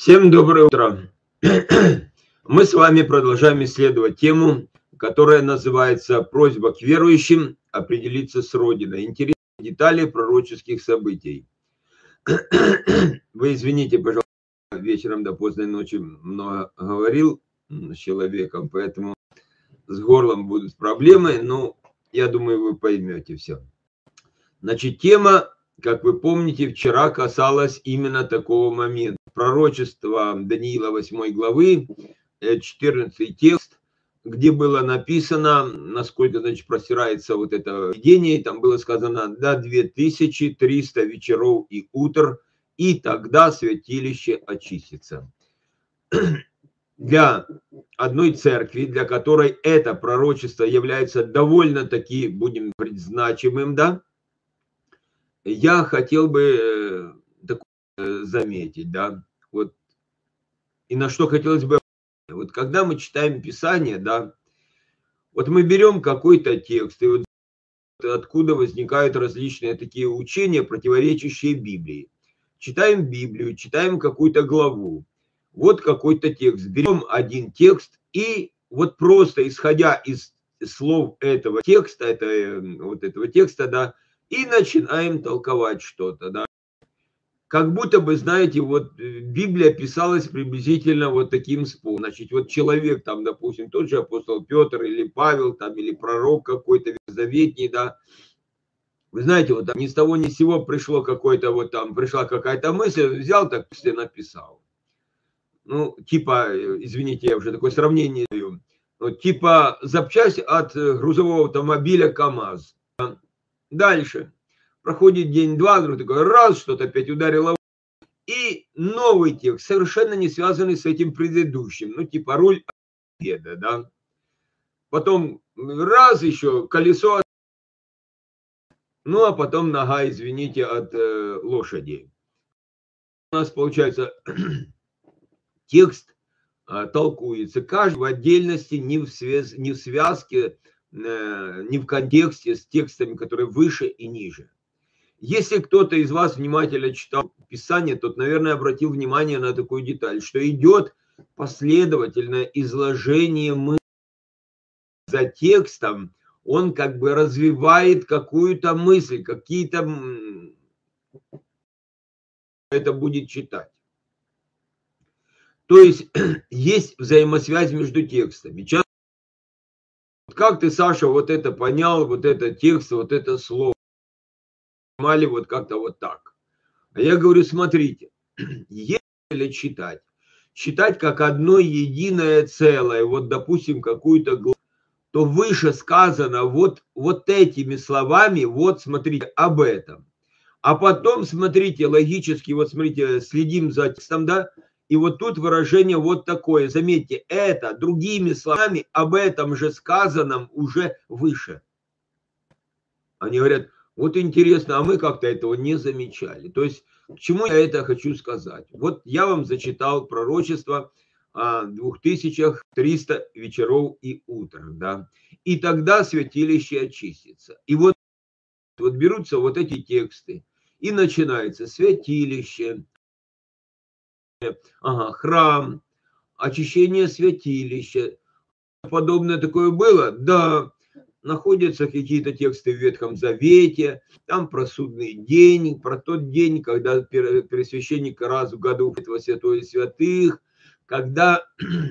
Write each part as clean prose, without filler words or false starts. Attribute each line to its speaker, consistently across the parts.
Speaker 1: Всем доброе утро. Мы с вами продолжаем исследовать тему, которая называется «Просьба к верующим определиться с Родиной. Интересные детали пророческих событий». Вы извините, пожалуйста, вечером до поздней ночи много говорил с человеком, поэтому с горлом будут проблемы, но я думаю, вы поймете все. Значит, тема, как вы помните, вчера касалась именно такого момента. Пророчество Даниила 8 главы, 14 текст, где было написано, насколько, значит, простирается вот это видение, там было сказано до 2300 вечеров и утр, и тогда святилище очистится. Для одной церкви, для которой это пророчество является довольно-таки, будем говорить, значимым, да, я хотел бы такое заметить, да, вот, и на что хотелось бы, вот когда мы читаем Писание, да, вот мы берем какой-то текст, и вот откуда возникают различные такие учения, противоречащие Библии. Читаем Библию, читаем какую-то главу, вот какой-то текст, берем один текст, и вот просто исходя из слов этого текста, этого текста, да, и начинаем толковать что-то, да. Как будто бы, знаете, вот Библия писалась приблизительно вот таким способом. Значит, вот человек там, допустим, тот же апостол Петр или Павел там, или пророк какой-то ветхозаветний, да. Вы знаете, вот ни с того ни с сего пришло какой-то вот там, пришла какая-то мысль, взял так и написал. Ну, типа, извините, я уже такое сравнение даю. Вот, типа запчасть от грузового автомобиля КАМАЗ. Дальше. Проходит день-два, вдруг такой раз, что-то опять ударило. И новый текст, совершенно не связанный с этим предыдущим. Ну, типа руль победа, да. Потом раз еще колесо. Ну, а потом нога, извините, от лошади. У нас получается текст толкуется. Каждый в отдельности, не в связке, не в контексте с текстами, которые выше и ниже. Если кто-то из вас внимательно читал Писание, тот, наверное, обратил внимание на такую деталь, что идет последовательное изложение мысли за текстом, он как бы развивает какую-то мысль, какие-то это будет читать. То есть есть взаимосвязь между текстами. Как ты, Саша, вот это понял, вот это текст, вот это слово? Понимали вот как-то вот так. А я говорю, смотрите, если читать как одно единое целое, вот, допустим, какую-то главу, то выше сказано вот этими словами, вот, смотрите, об этом. А потом, смотрите, логически, вот, смотрите, следим за текстом, да, и вот тут выражение вот такое, заметьте, это другими словами об этом же сказанном уже выше. Они говорят, вот интересно, а мы как-то этого не замечали. То есть, к чему я это хочу сказать? Вот я вам зачитал пророчество о 2300 вечеров и утр, да. И тогда святилище очистится. И вот берутся вот эти тексты, и начинается святилище, храм, очищение святилища. Подобное такое было? Да. Находятся какие-то тексты в Ветхом Завете, там про судный день, про тот день, когда первосвященник раз в году этого святое святых, когда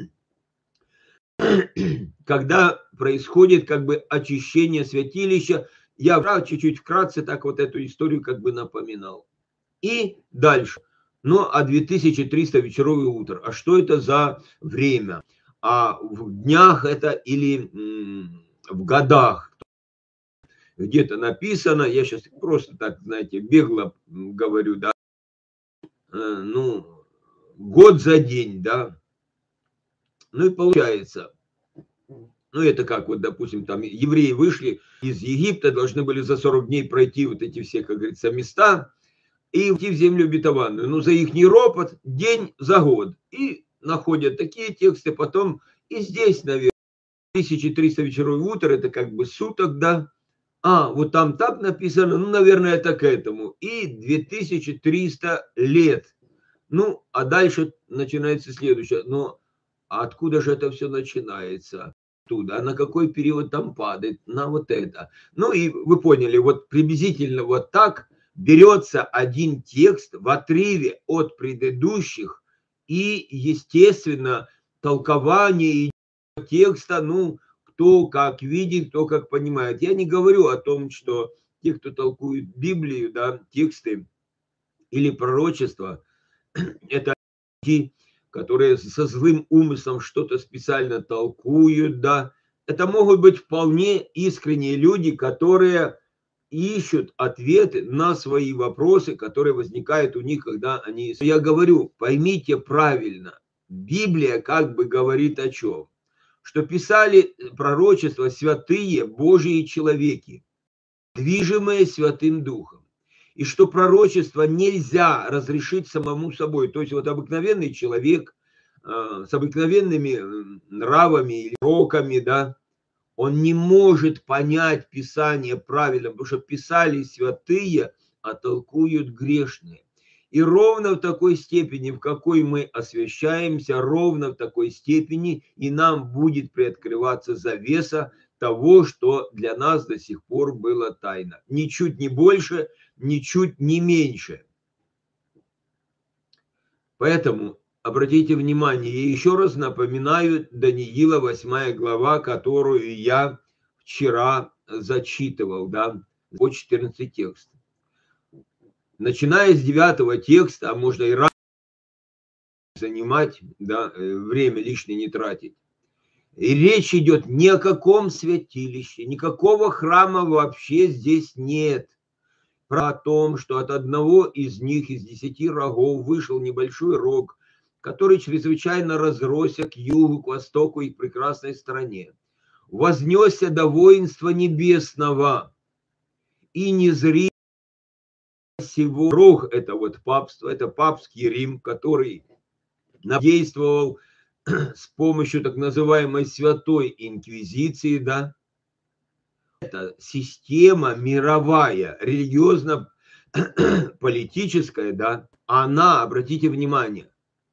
Speaker 1: происходит как бы очищение святилища. Я чуть-чуть вкратце так вот эту историю как бы напоминал. И дальше. Ну, а 2300 вечеров и утр. А что это за время? А в днях это или в годах? Где-то написано, я сейчас просто так, знаете, бегло говорю, да, ну, год за день, да. Ну и получается, ну это как вот, допустим, там евреи вышли из Египта, должны были за 40 дней пройти вот эти все, как говорится, места и уйти в землю обетованную. Ну, за их ропот день за год. И находят такие тексты, потом и здесь, наверное, 1300 вечеров и утр, это как бы суток, да. Вот там так написано, ну, наверное, это к этому. И 2300 лет. Ну, а дальше начинается следующее. Но откуда же это все начинается? Оттуда. А на какой период там падает? На вот это. Ну и вы поняли, вот приблизительно вот так берется один текст в отрыве от предыдущих, и, естественно, толкование текста, ну, кто как видит, кто как понимает. Я не говорю о том, что те, кто толкует Библию, да, тексты или пророчества, это люди, которые со злым умыслом что-то специально толкуют, да. Это могут быть вполне искренние люди, которые ищут ответы на свои вопросы, которые возникают у них, когда они... Я говорю, поймите правильно, Библия как бы говорит о чем? Что писали пророчества святые Божьи человеки, движимые Святым Духом. И что пророчество нельзя разрешить самому собой. То есть вот обыкновенный человек с обыкновенными нравами или роками, да, он не может понять Писание правильно, потому что писали святые, а толкуют грешные. И ровно в такой степени, в какой мы освящаемся, ровно в такой степени и нам будет приоткрываться завеса того, что для нас до сих пор было тайно. Ничуть не больше, ничуть не меньше. Поэтому обратите внимание, я еще раз напоминаю Даниила 8 глава, которую я вчера зачитывал, да, по 14 текст. Начиная с 9 текста, а можно и раньше занимать, да, время лишнее не тратить. И речь идет ни о каком святилище, никакого храма вообще здесь нет. Про том, что от одного из них, из 10 рогов, вышел небольшой рог, который чрезвычайно разросся к югу, к востоку и к прекрасной стране. Вознесся до воинства небесного, и не зри сего рог, это вот папство, это папский Рим, который действовал с помощью так называемой Святой Инквизиции, да, это система мировая, религиозно-политическая, да, она, обратите внимание,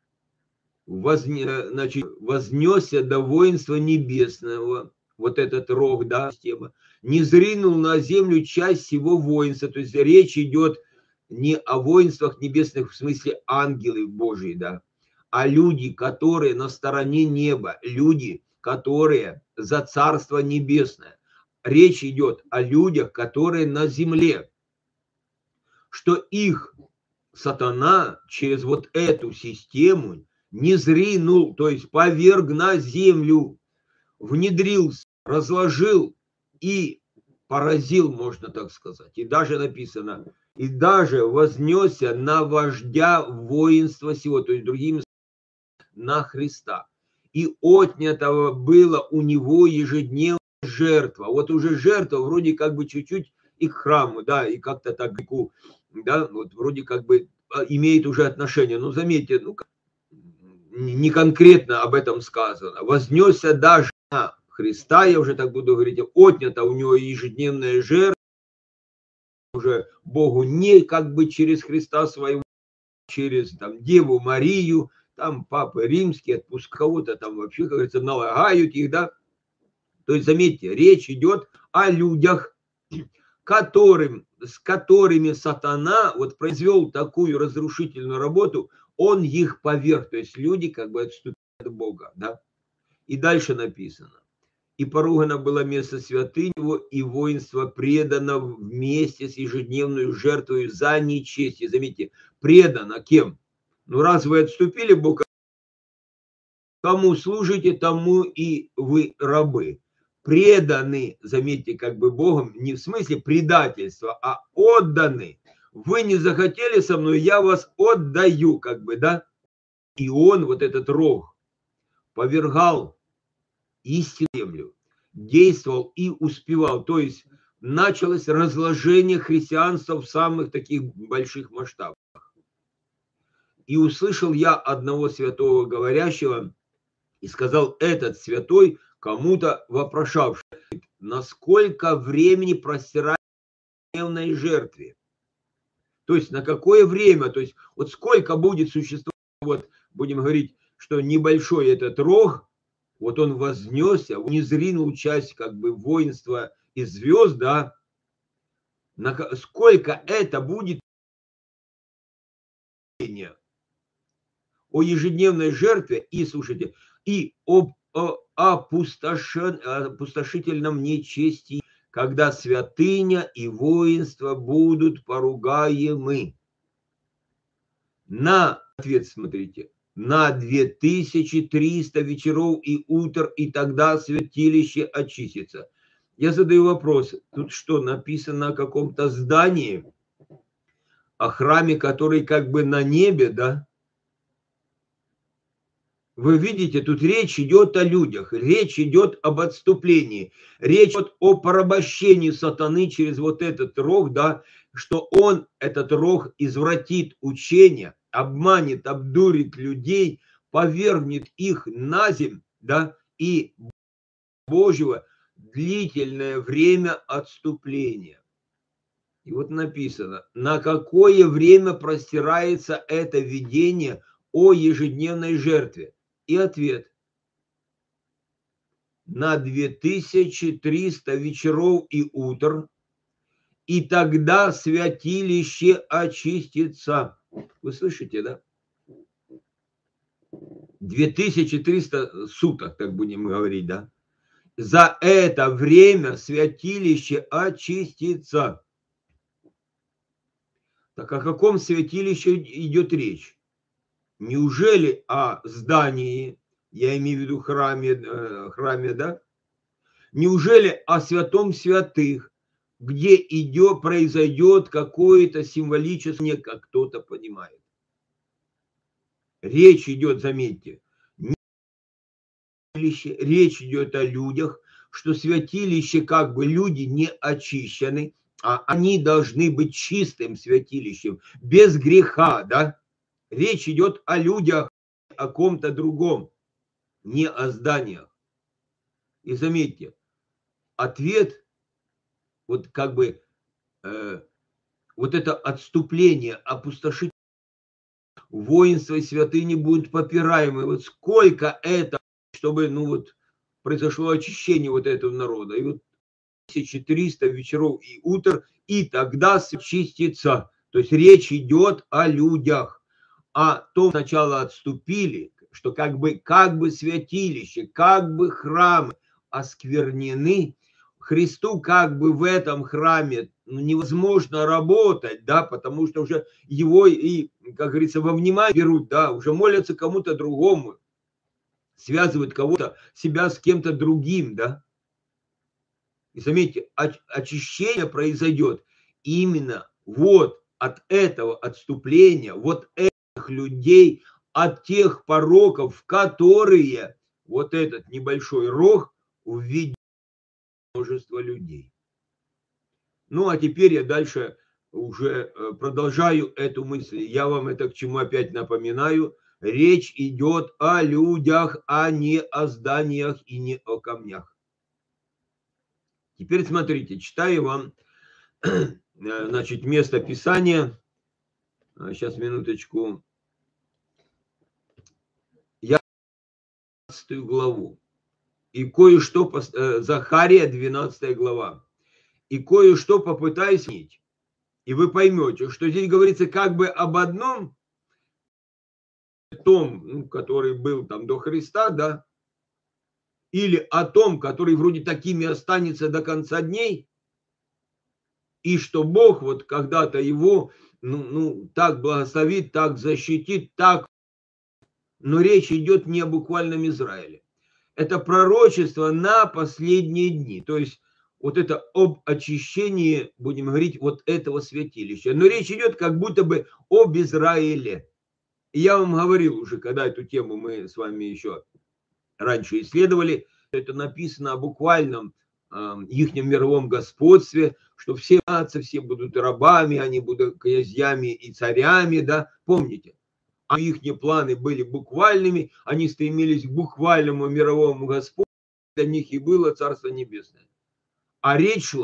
Speaker 1: вознесся до воинства небесного, вот этот рог, да, система, не зринул на землю часть всего воинства, то есть речь идет не о воинствах небесных в смысле ангелы Божьи, да, а люди, которые на стороне неба, люди, которые за Царство Небесное. Речь идет о людях, которые на земле, что их сатана через вот эту систему не зринул, то есть поверг на землю, внедрился, разложил и поразил, можно так сказать. И даже написано, и даже вознесся на вождя воинства сего, то есть другими словами, на Христа. И отнято было у него ежедневная жертва. Вот уже жертва вроде как бы чуть-чуть и к храму, да, и как-то так, да, вот вроде как бы имеет уже отношение. Но заметьте, ну, не конкретно об этом сказано. Вознесся даже на Христа, я уже так буду говорить, отнята у него ежедневная жертва, уже Богу не как бы через Христа своего, через там Деву Марию, там папы римские, отпуск кого-то там вообще, как говорится, налагают их, да. То есть, заметьте, речь идет о людях, с которыми сатана вот произвел такую разрушительную работу, он их поверг, то есть люди как бы отступили от Бога, да. И дальше написано. И поругано было место святынь его, и воинство предано вместе с ежедневной жертвой за нечестие. Заметьте, предано кем? Ну, раз вы отступили, Бог, кому служите, тому и вы рабы. Преданы, заметьте, как бы Богом, не в смысле предательства, а отданы. Вы не захотели со мной, я вас отдаю, как бы, да? И он, вот этот рог, повергал истинную землю, действовал и успевал. То есть началось разложение христианства в самых таких больших масштабах. И услышал я одного святого говорящего, и сказал этот святой кому-то вопрошавший, насколько времени простирать в дневной жертве. То есть на какое время, то есть вот сколько будет существовать, вот будем говорить, что небольшой этот рог, вот он вознесся, он изринул часть как бы воинства из звезд, да, сколько это будет о ежедневной жертве и, слушайте, и об опустошительном нечестии, когда святыня и воинство будут поругаемы. На ответ, смотрите, на 2300 вечеров и утр, и тогда святилище очистится. Я задаю вопрос, тут что, написано о каком-то здании, о храме, который как бы на небе, да? Вы видите, тут речь идет о людях, речь идет об отступлении, речь идет о порабощении сатаны через вот этот рог, да, что он, этот рог, извратит учение, обманет, обдурит людей, повергнет их на земь, да, и Божьего длительное время отступления. И вот написано, на какое время простирается это видение о ежедневной жертве. И ответ. На 2300 вечеров и утр, и тогда святилище очистится. Вы слышите, да? 2300 суток, так будем говорить, да? За это время святилище очистится. Так о каком святилище идет речь? Неужели о здании, я имею в виду храме, да? Неужели о святом святых, где произойдет какое-то символическое, как кто-то понимает? Речь идет, заметьте, речь идет о людях, что святилище как бы люди не очищены, а они должны быть чистым святилищем, без греха, да? Речь идет о людях, о ком-то другом, не о зданиях. И заметьте, ответ, вот как бы, вот это отступление, опустошить воинство и святыни будут попираемы. Вот сколько это, чтобы, ну вот, произошло очищение вот этого народа. И вот 1300 вечеров и утр, и тогда очистится. То есть речь идет о людях. А то сначала отступили, что как бы святилище, как бы храмы осквернены, Христу как бы в этом храме невозможно работать, да, потому что уже его и, как говорится, во внимание берут, да, уже молятся кому-то другому, связывают кого-то, себя с кем-то другим, да. И заметьте, очищение произойдет именно вот от этого отступления, вот этих людей, от тех пороков, в которые вот этот небольшой рог введет множество людей. Ну, а теперь я дальше уже продолжаю эту мысль. Я вам это к чему опять напоминаю. Речь идет о людях, а не о зданиях и не о камнях. Теперь смотрите, читаю вам, значит, место Писания. Сейчас, минуточку. Я 12 главу. И кое-что, Захария, 12 глава. И кое-что попытаюсь снять. И вы поймете, что здесь говорится как бы об одном, том, который был там до Христа, да, или о том, который вроде такими останется до конца дней, и что Бог вот когда-то его, так благословит, так защитит, так, но речь идет не о буквальном Израиле. Это пророчество на последние дни, то есть вот это об очищении, будем говорить, вот этого святилища. Но речь идет как будто бы об Израиле. И я вам говорил уже, когда эту тему мы с вами еще раньше исследовали, это написано о буквальном ихнем мировом господстве, что все нации, все будут рабами, они будут князьями и царями, да, помните? А их планы были буквальными, они стремились к буквальному мировому господству, для них и было Царство Небесное. А речь шла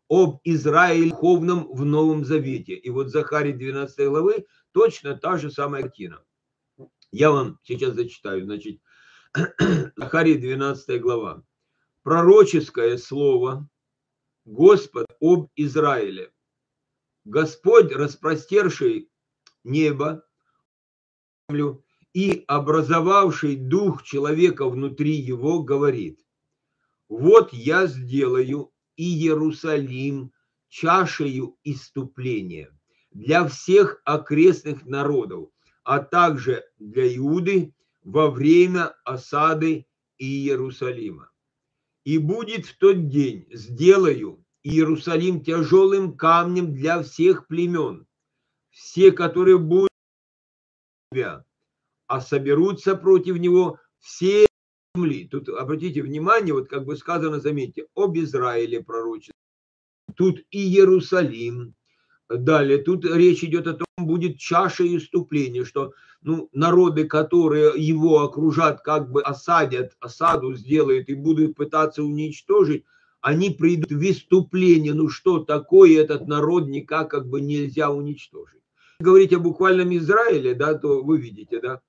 Speaker 1: об Израиле духовном в Новом Завете. И вот Захарии 12 главы точно та же самая картина. Я вам сейчас зачитаю. Значит, Захарии 12 глава. Пророческое слово Господь об Израиле. Господь, распростерший небо, землю и образовавший дух человека внутри его, говорит: вот я сделаю Иерусалим чашею иступления для всех окрестных народов, а также для Иуды во время осады Иерусалима. И будет в тот день, сделаю Иерусалим тяжелым камнем для всех племен, все, которые будут тебя, а соберутся против него все земли. Тут обратите внимание, вот как бы сказано, заметьте, об Израиле пророчество. Тут и Иерусалим. Далее, тут речь идет о том, будет чаша иступления, что народы, которые его окружат, как бы осаду сделают и будут пытаться уничтожить, они придут в иступление. Что такое этот народ никак как бы нельзя уничтожить. Говорить о буквальном Израиле, да, то вы видите, да,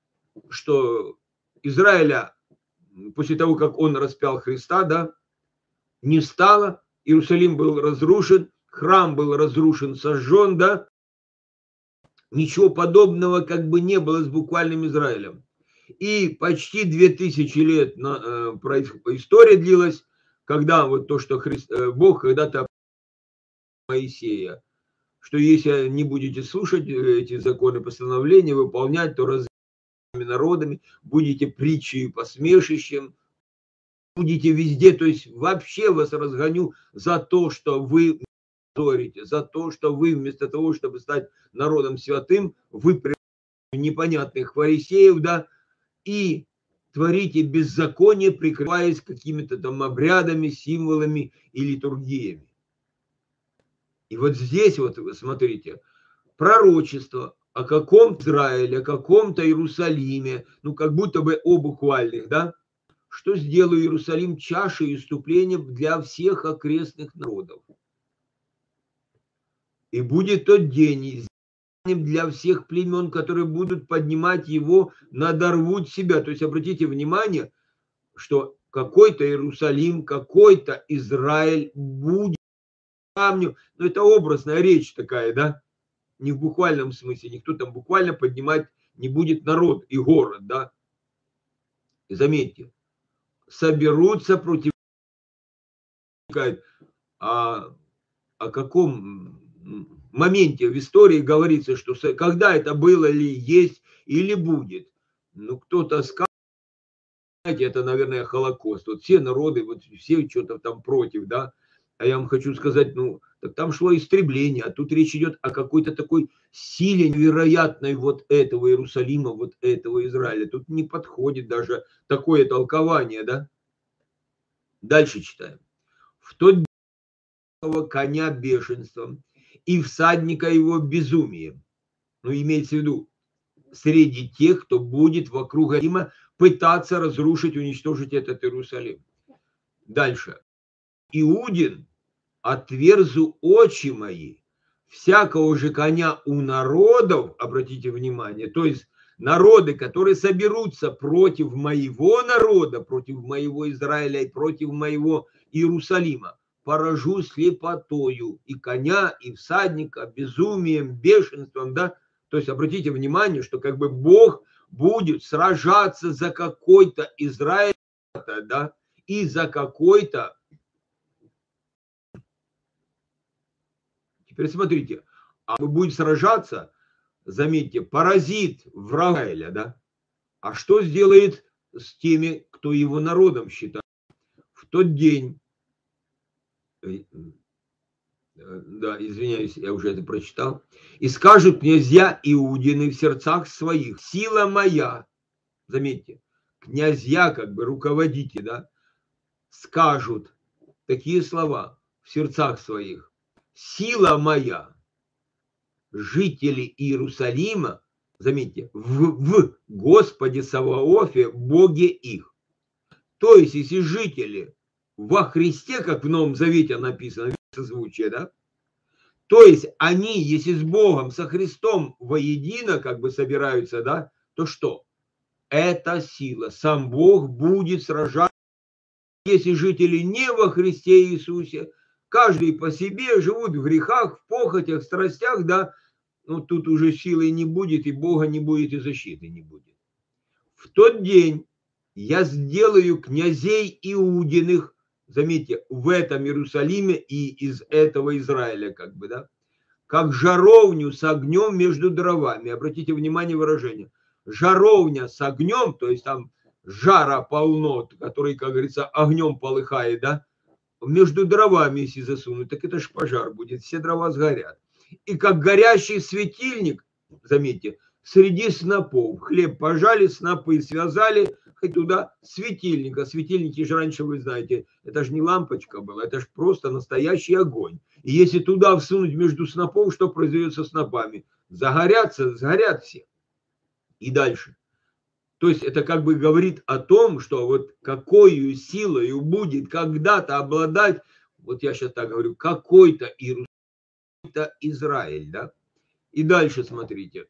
Speaker 1: что Израиля после того, как он распял Христа, да, не стало, Иерусалим был разрушен, храм был разрушен, сожжен, да, ничего подобного как бы не было с буквальным Израилем. И почти 2000 лет история длилась, когда вот то, что Бог когда-то Моисея, что если не будете слушать эти законы, постановления, выполнять, то разными народами будете притчей посмешищем, будете везде, то есть вообще вас разгоню за то, что вы ссорите, за то, что вы вместо того, чтобы стать народом святым, вы непонятных фарисеев, да, и творите беззаконие, прикрываясь какими-то там обрядами, символами и литургиями. И вот здесь вот, смотрите, пророчество о каком-то Израиле, о каком-то Иерусалиме, как будто бы о буквальных, да, что сделаю Иерусалим чашей иступления для всех окрестных народов. И будет тот день для всех племен, которые будут поднимать его, надорвут себя. То есть обратите внимание, что какой-то Иерусалим, какой-то Израиль будет камню. Но это образная речь такая, да? Не в буквальном смысле. Никто там буквально поднимать не будет народ и город, да? И заметьте, соберутся против... О каком моменте в истории говорится, что когда это было ли, есть или будет. Кто-то скажет, знаете, это, наверное, Холокост. Вот все народы, вот все что-то там против, да. А я вам хочу сказать, так там шло истребление, а тут речь идет о какой-то такой силе невероятной вот этого Иерусалима, вот этого Израиля. Тут не подходит даже такое толкование, да. Дальше читаем. В тот день коня бешенством и всадника его безумием. Имеется в виду, среди тех, кто будет вокруг Рима пытаться разрушить, уничтожить этот Иерусалим. Дальше. Иудин отверзу очи мои, всякого же коня у народов, обратите внимание, то есть народы, которые соберутся против моего народа, против моего Израиля и против моего Иерусалима, поражу слепотою и коня, и всадника, безумием, бешенством, да. То есть обратите внимание, что как бы Бог будет сражаться за какой-то Израиль, да, и за какой-то... Теперь смотрите, будет сражаться, заметьте, паразит врага Израиля, да. А что сделает с теми, кто его народом считает? В тот день, да, извиняюсь, я уже это прочитал. И скажут князья Иудины в сердцах своих: сила моя, заметьте, князья, как бы руководители, да, скажут такие слова в сердцах своих: сила моя, жители Иерусалима, заметьте, в Господе Саваофе, Боге их. То есть, если жители во Христе, как в Новом Завете написано, созвучие, да? То есть они, если с Богом, со Христом воедино как бы собираются, да, то что? Это сила. Сам Бог будет сражаться. Если жители не во Христе Иисусе, каждый по себе живут в грехах, в похотях, в страстях, да, ну тут уже силы не будет, и Бога не будет, и защиты не будет. В тот день я сделаю князей Иудиных, заметьте, в этом Иерусалиме и из этого Израиля, как бы, да, как жаровню с огнем между дровами. Обратите внимание выражение. Жаровня с огнем, то есть там жара полно, который, как говорится, огнем полыхает, да, между дровами, если засунуть, так это ж пожар будет, все дрова сгорят. И как горящий светильник, заметьте, среди снопов. Хлеб пожали, снопы связали, хоть туда светильника. Светильники же раньше, вы знаете, это же не лампочка была, это же просто настоящий огонь. И если туда всунуть между снопов, что произойдет со снопами? Загорятся, сгорят все. И дальше. То есть это как бы говорит о том, что вот какой силой будет когда-то обладать, вот я сейчас так говорю, какой-то Иерусалим, какой-то Израиль, да? И дальше смотрите.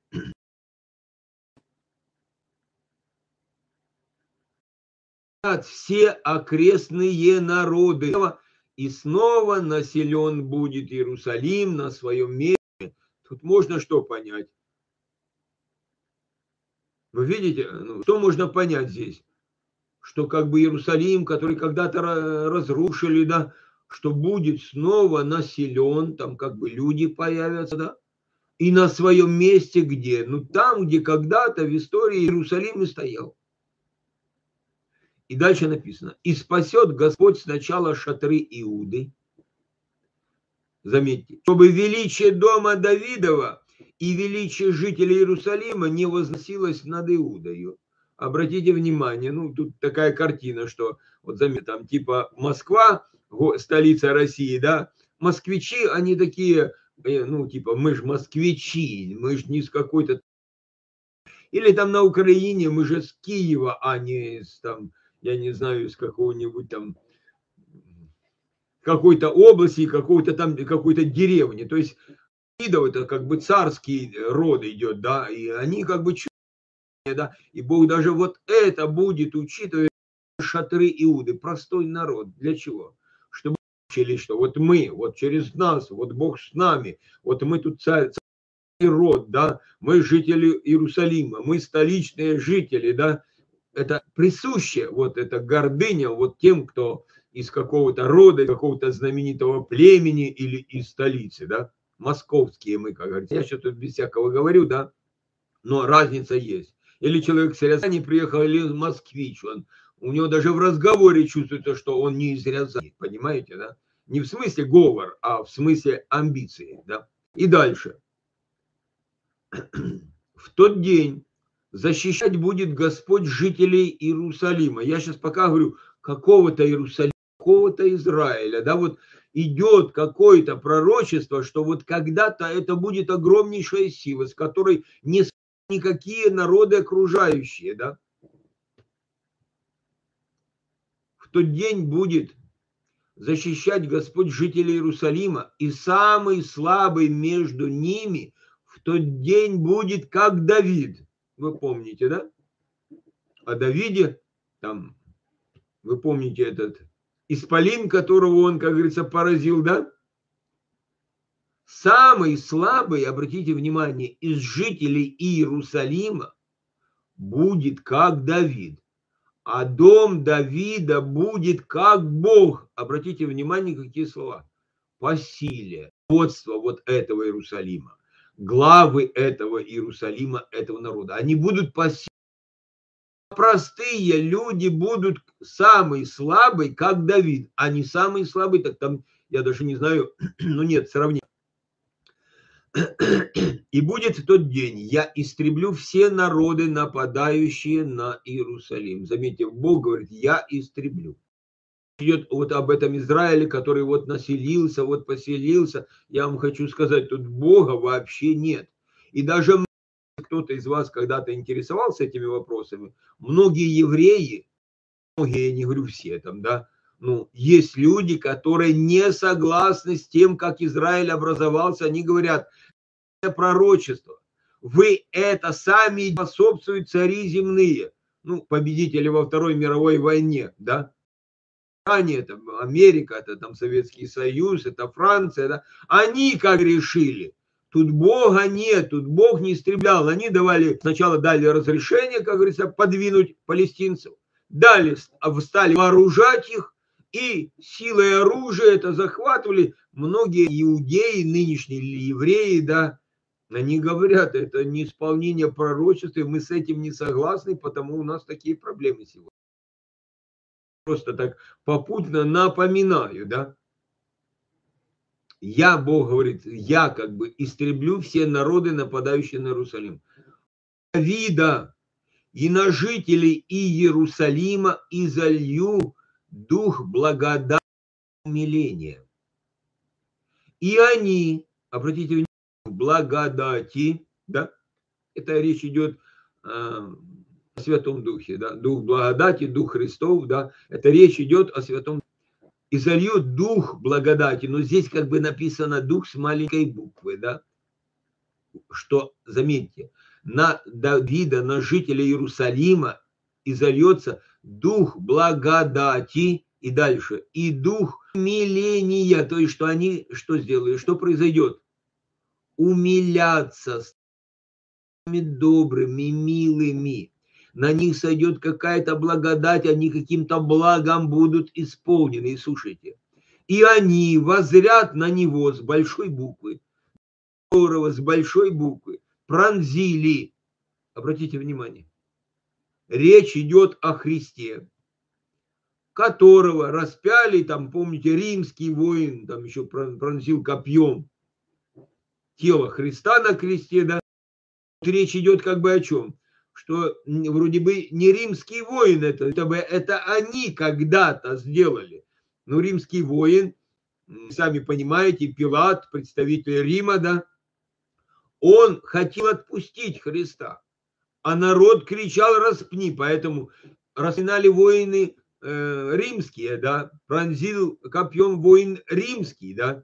Speaker 1: Все окрестные народы, и снова населен будет Иерусалим на своем месте. Тут можно что понять? Вы видите, ну, что можно понять здесь? Что как бы Иерусалим, который когда-то разрушили, да, что будет снова населен, там как бы люди появятся, да, и на своем месте где? Ну там, где когда-то в истории Иерусалим и стоял. И дальше написано: и спасет Господь сначала шатры Иуды, заметьте, чтобы величие дома Давидова и величие жителей Иерусалима не возносилось над Иудою. Обратите внимание, ну тут такая картина, что вот заметьте, там типа Москва, столица России, да, москвичи, они такие, ну типа мы же москвичи, мы же не с какой-то, или там на Украине мы же с Киева, а не с там, я не знаю, из какого-нибудь там какой-то области, какой-то там какой-то деревни. То есть Давидов это как бы царский род идет, да, и они как бы чудные, да, и Бог даже вот это будет учитывать шатры Иуды, простой народ. Для чего? Чтобы учили, что вот мы, вот через нас, вот Бог с нами, вот мы тут царский род, да, мы жители Иерусалима, мы столичные жители, да, это присуще, вот эта гордыня вот тем, кто из какого-то рода, какого-то знаменитого племени или из столицы, да, московские мы, как говорится. Я сейчас тут без всякого говорю, да, но разница есть. Или человек с Рязани приехал, или москвич, у него даже в разговоре чувствуется, что он не из Рязани, понимаете, да? Не в смысле говор, а в смысле амбиции, да. И дальше. В тот день защищать будет Господь жителей Иерусалима. Я сейчас пока говорю какого-то Иерусалима, какого-то Израиля, да, вот идет какое-то пророчество, что вот когда-то это будет огромнейшая сила, с которой не никакие народы окружающие, да. В тот день будет защищать Господь жителей Иерусалима, и самый слабый между ними в тот день будет как Давид. Вы помните, да? О Давиде, там, вы помните этот исполин, которого он, как говорится, поразил, да? Самый слабый, обратите внимание, из жителей Иерусалима будет как Давид. А дом Давида будет как Бог. Обратите внимание, какие слова. По силе, водство вот этого Иерусалима, главы этого Иерусалима, этого народа. Они будут по силе. Простые люди будут самый слабый, как Давид, а не самый слабый, так там, я даже не знаю, ну нет, сравнения. И будет в тот день, я истреблю все народы, нападающие на Иерусалим. Заметьте, Бог говорит, я истреблю. Идет вот об этом Израиле, который вот населился, вот поселился. Я вам хочу сказать, тут Бога вообще нет. И даже кто-то из вас когда-то интересовался этими вопросами, многие евреи, многие, я не говорю все там, да, Ну, есть люди, которые не согласны с тем, как Израиль образовался. Они говорят, это пророчество. Вы это сами способствуют цари земные. Ну, победители во Второй мировой войне, да. Это Америка, это там Советский Союз, это Франция, да. Они как решили. Тут Бога нет, тут Бог не истреблял. Они сначала дали разрешение, как говорится, подвинуть палестинцев. Далее стали вооружать их, и силой оружия это захватывали. Многие иудеи, нынешние евреи, да, они говорят, это не исполнение пророчества, и мы с этим не согласны, потому у нас такие проблемы сегодня. Просто так попутно напоминаю, да. Бог говорит, я как бы истреблю все народы, нападающие на Иерусалим. Давида и на жителей Иерусалима изолью дух благодати и умиления. И они, обратите внимание, благодати, да, это речь идет о Святом Духе, да, Дух благодати, Дух Христов, да, это речь идет о Святом Духе. И зальет дух благодати, но здесь как бы написано дух с маленькой буквы, да, что, заметьте, на Давида, на жителя Иерусалима и зальется дух благодати, и дальше, и дух умиления, то есть, что они, что сделают, что произойдет? Умиляться самыми добрыми, милыми. На них сойдет какая-то благодать, они каким-то благом будут исполнены. И слушайте, и они воззрят на него с большой буквы, которого с большой буквы пронзили. Обратите внимание, речь идет о Христе, которого распяли, там, помните, римский воин, там еще пронзил копьем тело Христа на кресте, да. Речь идет как бы о чем? Что вроде бы не римский воин это они когда-то сделали. Но римский воин, сами понимаете, Пилат, представитель Рима, да, он хотел отпустить Христа, а народ кричал распни, поэтому распинали воины римские, да, пронзил копьем воин римский, да.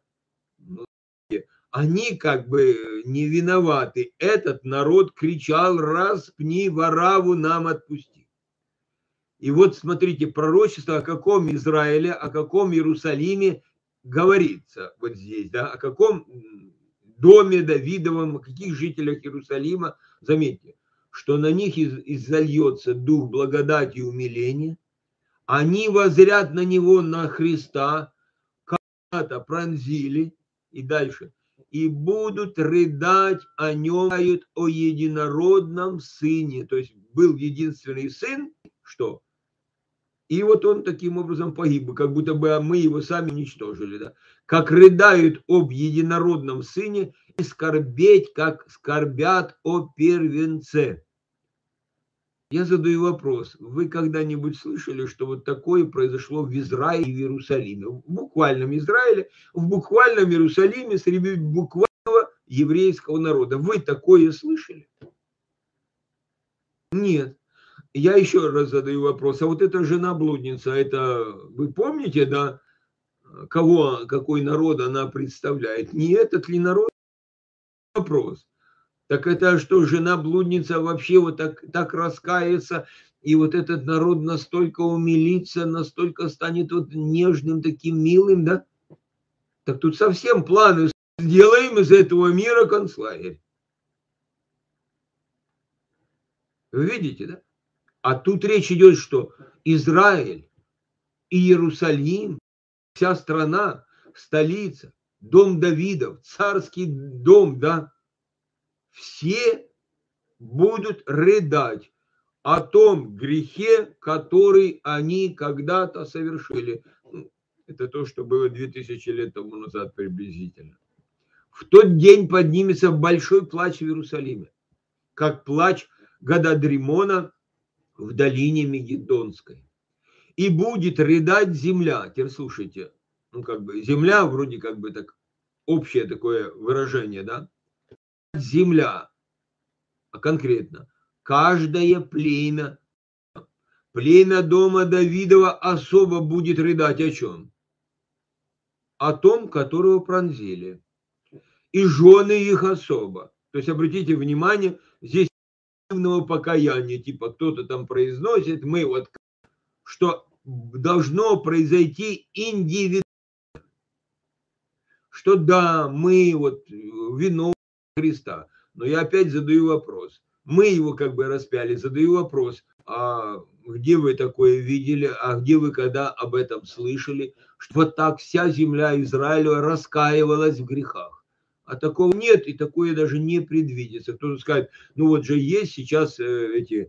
Speaker 1: Они как бы не виноваты. Этот народ кричал, распни Варавву, нам отпусти. И вот смотрите, пророчество о каком Израиле, о каком Иерусалиме говорится вот здесь, да, о каком доме Давидовом, о каких жителях Иерусалима. Заметьте, что на них изольется дух благодати и умиления. Они воззрят на него, на Христа, когда-то пронзили, и дальше. И будут рыдать о нем, о единородном сыне. То есть был единственный сын, что? И вот он таким образом погиб, как будто бы мы его сами уничтожили. Да? Как рыдают об единородном сыне и скорбеть, как скорбят о первенце. Я задаю вопрос. Вы когда-нибудь слышали, что вот такое произошло в Израиле и в Иерусалиме? В буквальном Израиле, в буквальном Иерусалиме среди буквального еврейского народа. Вы такое слышали? Нет. Я еще раз задаю вопрос. А вот эта жена-блудница, это вы помните, да, какой народ она представляет? Не этот ли народ? Вопрос. Так это что, жена-блудница вообще вот так раскается, и вот этот народ настолько умилится, настолько станет вот нежным, таким милым, да? Так тут совсем планы. Сделаем из этого мира концлагерь. Вы видите, да? А тут речь идет, что Израиль и Иерусалим, вся страна, столица, дом Давидов, царский дом, да, все будут рыдать о том грехе, который они когда-то совершили. Это то, что было 2000 лет тому назад приблизительно. В тот день поднимется большой плач в Иерусалиме, как плач Гададримона в долине Мегидонской. И будет рыдать земля. Теперь слушайте, как бы земля, вроде как бы так, общее такое выражение, да? Земля, а конкретно, каждое племя, племя дома Давидова особо будет рыдать о чем? О том, которого пронзили. И жены их особо. То есть, обратите внимание, здесь покаяния, типа кто-то там произносит, мы вот, что должно произойти индивидуально, что да, мы вот виновны Христа. Но я опять задаю вопрос. Мы его как бы распяли, задаю вопрос, а где вы такое видели, а где вы когда об этом слышали, что вот так вся земля Израиля раскаивалась в грехах. А такого нет, и такое даже не предвидится. Кто-то скажет, ну вот же есть сейчас эти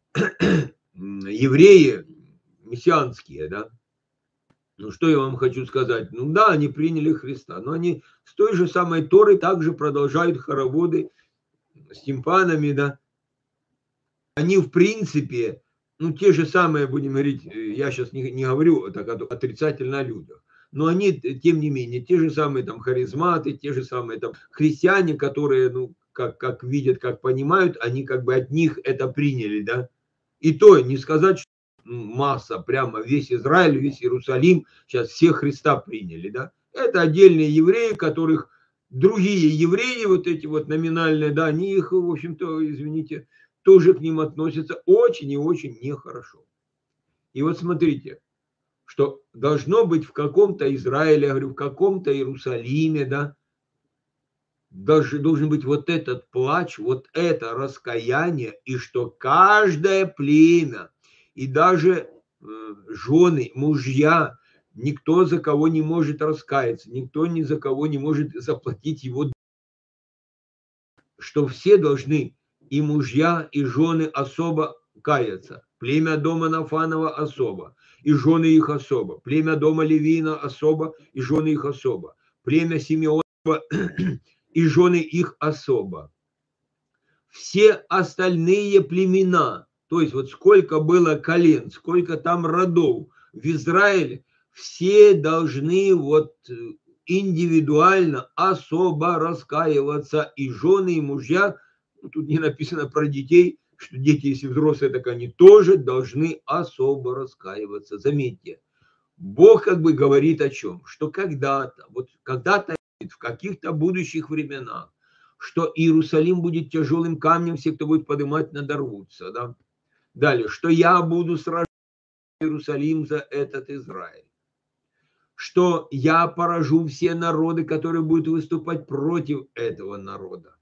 Speaker 1: евреи мессианские, да. Ну, что я вам хочу сказать? Ну да, они приняли Христа, но они с той же самой Торой также продолжают хороводы с тимпанами, да. Они, в принципе, ну, те же самые, будем говорить, я сейчас не говорю так отрицательно о людях, но они, тем не менее, те же самые там харизматы, те же самые там христиане, которые, ну, как видят, как понимают, они как бы от них это приняли, да. И то не сказать, что масса, прямо весь Израиль, весь Иерусалим, сейчас все Христа приняли, да. Это отдельные евреи, которых другие евреи, вот эти вот номинальные, да, они их, в общем-то, извините, тоже к ним относятся очень и очень нехорошо. И вот смотрите, что должно быть в каком-то Израиле, я говорю, в каком-то Иерусалиме, да, должен быть вот этот плач, вот это раскаяние, и что каждое племя, и даже жены, мужья, никто за кого не может раскаяться, никто ни за кого не может заплатить его, что все должны, и мужья, и жены особо каяться. Племя дома Нафанова особо, и жены их особо. Племя дома Левина особо, и жены их особо. Племя Симеонова и жены их особо. Все остальные племена, то есть вот сколько было колен, сколько там родов в Израиле, все должны вот индивидуально особо раскаиваться, и жены, и мужья. Ну, тут не написано про детей, что дети, если взрослые, так они тоже должны особо раскаиваться. Заметьте, Бог как бы говорит о чем? Что когда-то, вот когда-то в каких-то будущих временах, что Иерусалим будет тяжелым камнем, все, кто будет поднимать, надорвутся. Да? Далее, что я буду сражать Иерусалим за этот Израиль. Что я поражу все народы, которые будут выступать против этого народа.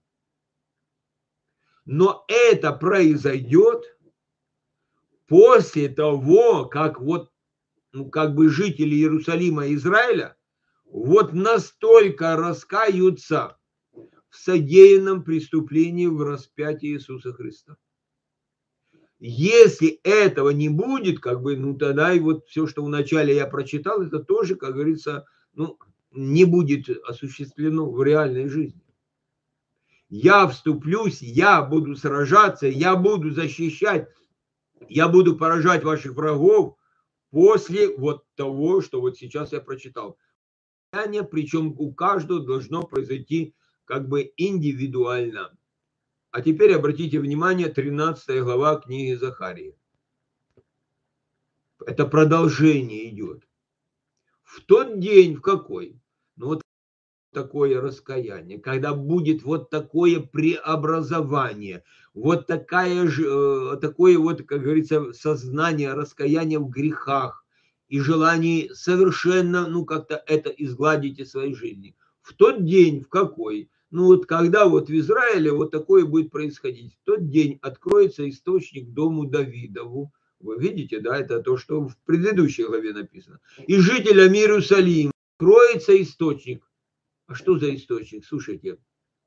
Speaker 1: Но это произойдет после того, как вот, ну, как бы жители Иерусалима и Израиля вот настолько раскаются в содеянном преступлении в распятии Иисуса Христа. Если этого не будет, как бы, ну тогда и вот все, что вначале я прочитал, это тоже, как говорится, ну, не будет осуществлено в реальной жизни. Я вступлюсь, я буду сражаться, я буду защищать, я буду поражать ваших врагов после вот того, что вот сейчас я прочитал. Причем у каждого должно произойти как бы индивидуально. А теперь обратите внимание, 13 глава книги Захарии. Это продолжение идет. В тот день, в какой? Ну вот такое раскаяние, когда будет вот такое преобразование, вот такое вот, как говорится, сознание раскаяния в грехах и желание совершенно, ну как-то это изгладить из своей жизни. В тот день, в какой? Ну вот когда вот в Израиле вот такое будет происходить, в тот день откроется источник дому Давидову. Вы видите, да, это то, что в предыдущей главе написано. И жителям Иерусалима откроется источник. А что за источник? Слушайте.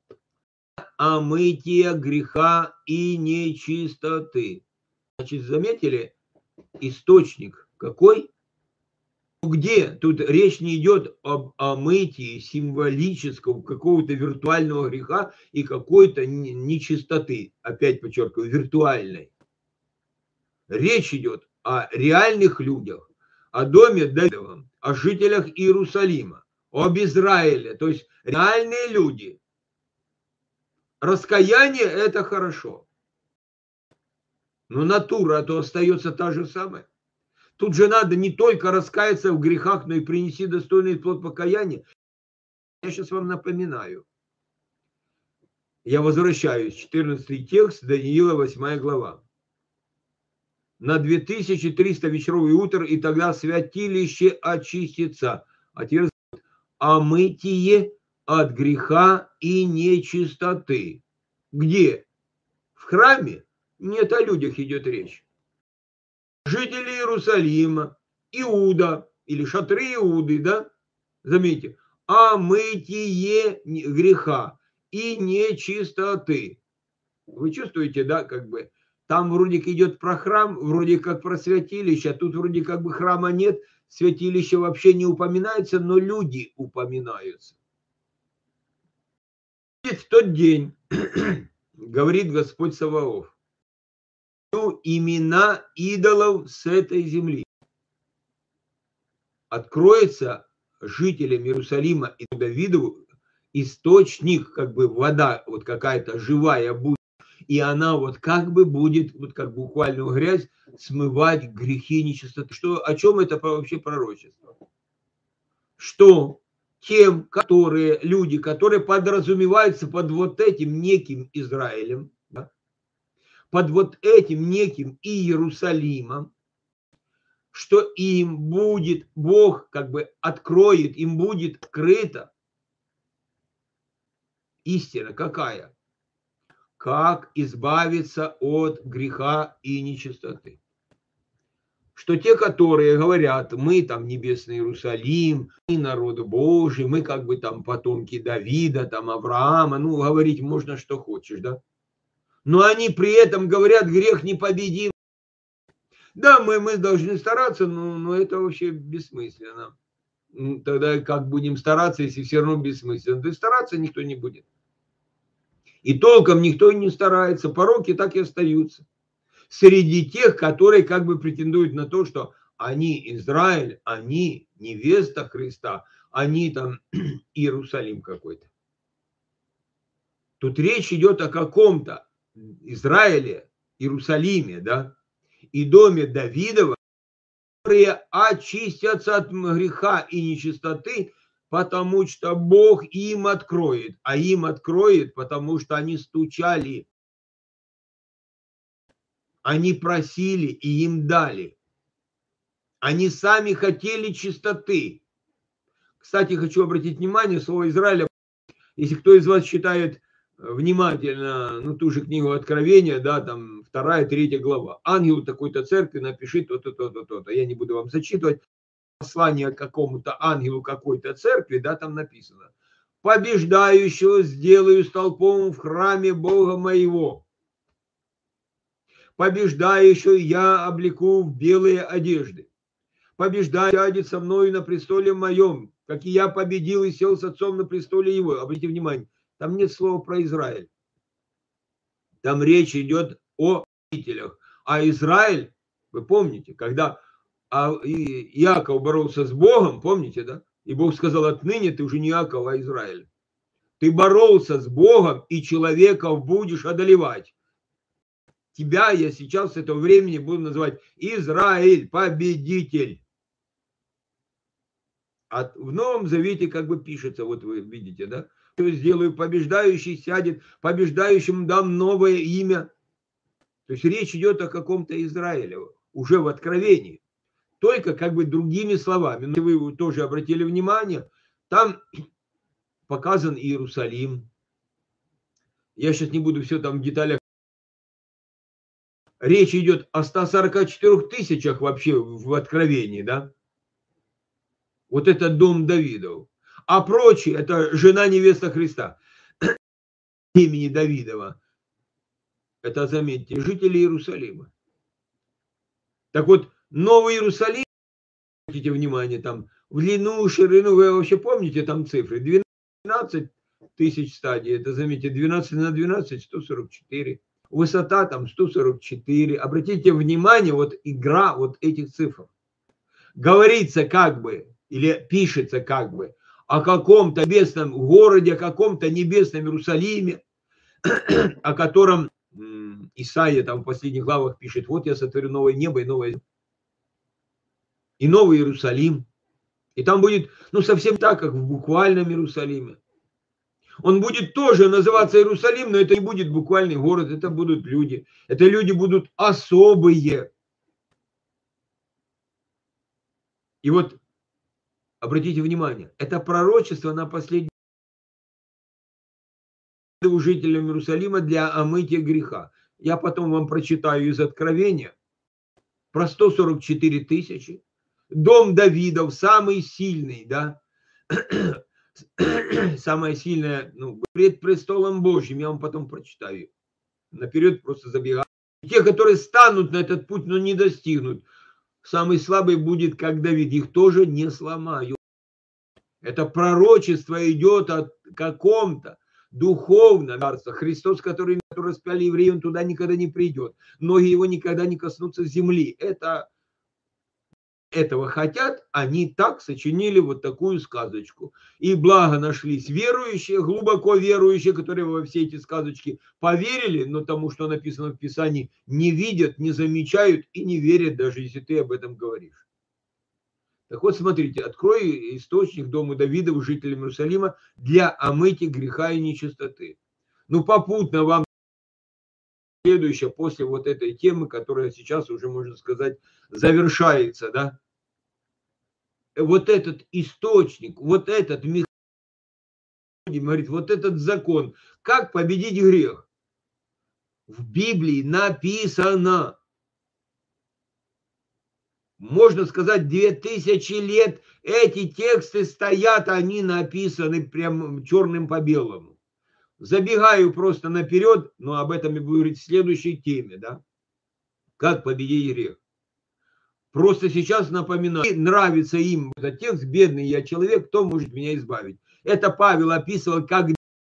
Speaker 1: Омытие греха и нечистоты. Значит, заметили? Источник какой? Где? Тут речь не идет об омытии символического какого-то виртуального греха и какой-то нечистоты. Опять подчеркиваю, виртуальной. Речь идет о реальных людях, о доме Давидовом, о жителях Иерусалима, об Израиле. То есть реальные люди. Раскаяние – это хорошо. Но натура то остается та же самая. Тут же надо не только раскаяться в грехах, но и принести достойный плод покаяния. Я сейчас вам напоминаю. Я возвращаюсь, 14 текст, Даниила, 8 глава. На 2300 вечеров и утр, и тогда святилище очистится. А теперь омытие от греха и нечистоты. Где? В храме? Нет, о людях идет речь. Жители Иерусалима, Иуда, или шатры Иуды, да? Заметьте, омытие греха и нечистоты. Вы чувствуете, да, как бы, там вроде как идет про храм, вроде как про святилище, а тут вроде как бы храма нет, святилище вообще не упоминается, но люди упоминаются. В тот день, говорит Господь Саваоф, имена идолов с этой земли. Откроется жителям Иерусалима и Давидову источник, как бы вода, вот какая-то живая будет, и она вот как бы будет, вот как буквально грязь, смывать грехи и нечистоты. Что, о чем это вообще пророчество? Что тем, люди, которые подразумеваются под вот этим неким Израилем, да, под вот этим неким Иерусалимом, что им будет, Бог как бы откроет, им будет открыта истина какая? Как избавиться от греха и нечистоты. Что те, которые говорят, мы там небесный Иерусалим, мы народ Божий, мы как бы там потомки Давида, там Авраама, ну говорить можно что хочешь, да? Но они при этом говорят, грех непобедим. Да, мы должны стараться, но это вообще бессмысленно. Тогда как будем стараться, если все равно бессмысленно? Да и стараться никто не будет. И толком никто не старается, пороки так и остаются. Среди тех, которые как бы претендуют на то, что они Израиль, они невеста Христа, они там Иерусалим какой-то. Тут речь идет о каком-то Израиле, Иерусалиме, да, и доме Давидова, которые очистятся от греха и нечистоты, потому что Бог им откроет. А им откроет, потому что они стучали, они просили и им дали. Они сами хотели чистоты. Кстати, хочу обратить внимание, слово Израиля, если кто из вас читает внимательно, ну, ту же книгу Откровения, да, там 2-3 глава. Ангел такой-то церкви напиши то-то, то-то, то-то. Я не буду вам зачитывать. Послание какому-то ангелу какой-то церкви, да, там написано. Побеждающего сделаю столпом в храме Бога моего. Побеждающего я облеку в белые одежды. Побеждающий сядет со мною на престоле моем, как и я победил и сел с отцом на престоле его. Обратите внимание, там нет слова про Израиль. Там речь идет о жителях. А Израиль, вы помните, когда Иаков боролся с Богом, помните, да? И Бог сказал, отныне ты уже не Иаков, а Израиль. Ты боролся с Богом, и человеков будешь одолевать. Тебя я сейчас с этого времени буду называть Израиль, победитель. А в Новом Завете как бы пишется, вот вы видите, да? То есть сделаю побеждающий, сядет, побеждающему дам новое имя. То есть речь идет о каком-то Израиле, уже в Откровении. Только как бы другими словами. Но вы тоже обратили внимание, там показан Иерусалим. Я сейчас не буду все там в деталях. Речь идет о 144 тысячах вообще в Откровении, да? Вот это дом Давидов. А прочие, это жена невеста Христа, имени Давидова. Это, заметьте, жители Иерусалима. Так вот, Новый Иерусалим, обратите внимание, там в длину, ширину, вы вообще помните там цифры? 12 тысяч стадий, это, заметьте, 12 на 12, 144. Высота там 144. Обратите внимание, вот игра вот этих цифр. Говорится как бы, или пишется как бы, о каком-то небесном городе, о каком-то небесном Иерусалиме, о котором Исаия там в последних главах пишет: вот я сотворю новое небо и новое и новый Иерусалим. И там будет, совсем так, как в буквальном Иерусалиме. Он будет тоже называться Иерусалим, но это не будет буквальный город, это будут люди. Это люди будут особые. И вот, обратите внимание, это пророчество на последний у жителям Иерусалима для омытия греха. Я потом вам прочитаю из Откровения про 144 тысячи. Дом Давидов, самый сильный, да, самая сильная, пред престолом Божьим, я вам потом прочитаю. Наперед просто забегаю. Те, которые станут на этот путь, но не достигнут. Самый слабый будет, как Давид, их тоже не сломают. Это пророчество идет от каком-то духовном царства. Христос, который распяли евреев, он туда никогда не придет. Ноги его никогда не коснутся земли. Этого хотят, они так сочинили вот такую сказочку. И благо нашлись верующие, глубоко верующие, которые во все эти сказочки поверили, но тому, что написано в Писании, не видят, не замечают и не верят, даже если ты об этом говоришь. Так вот, смотрите, открой источник дома Давидова, жителям Иерусалима, для омытия греха и нечистоты. Попутно вам следующее, после вот этой темы, которая сейчас уже, можно сказать, завершается, да, вот этот источник, вот этот механизм, говорит, вот этот закон, как победить грех? В Библии написано. Можно сказать, 2000 лет эти тексты стоят, они написаны прям черным по белому. Забегаю просто наперед, но об этом я буду говорить в следующей теме, да? Как победить грех. Просто сейчас напоминаю, нравится им этот текст: бедный я человек, кто может меня избавить? Это Павел описывал как...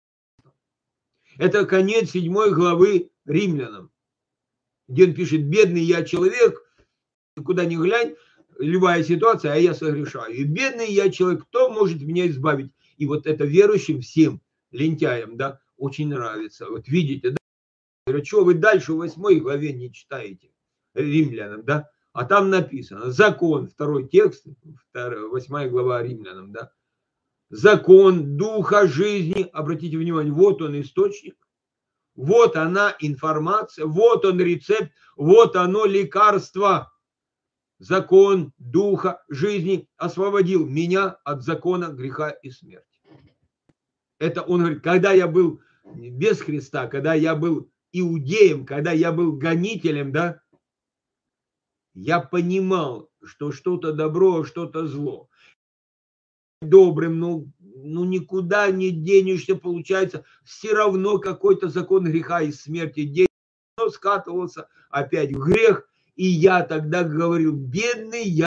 Speaker 1: Это конец 7 главы Римлянам, где он пишет: бедный я человек, куда ни глянь, любая ситуация, а я согрешаю. И бедный я человек, кто может меня избавить? И вот это верующим всем, лентяям, да, очень нравится. Вот видите, да? Что вы дальше в 8 главе не читаете Римлянам, да? А там написано: закон, второй текст, 8 глава Римлянам, да? Закон духа жизни, обратите внимание, вот он источник, вот она информация, вот он рецепт, вот оно лекарство. Закон духа жизни освободил меня от закона греха и смерти. Это он говорит, когда я был без Христа, когда я был иудеем, когда я был гонителем, да, я понимал, что что-то добро, что-то зло. Добрым, никуда не денешься, получается, все равно какой-то закон греха и смерти. Скатывался опять в грех, и я тогда говорил: бедный я.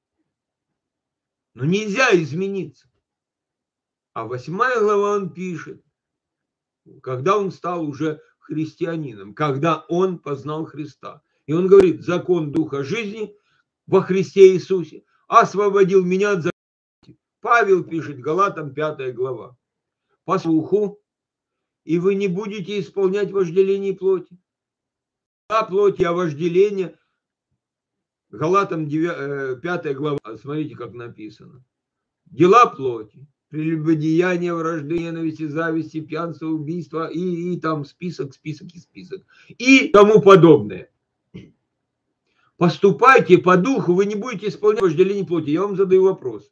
Speaker 1: Но нельзя измениться. А 8 глава он пишет, когда он стал уже христианином, когда он познал Христа. И он говорит: закон духа жизни во Христе Иисусе освободил меня от закона. Павел пишет, Галатам 5 глава. По слуху, и вы не будете исполнять вожделение плоти. А плоти, а вожделение. Галатам 5 глава, смотрите, как написано. Дела плоти, прелюбодеяние, вражды, ненависти, зависти, пьянство, убийство и там список. И тому подобное. Поступайте по духу, вы не будете исполнять вожделение плоти. Я вам задаю вопрос.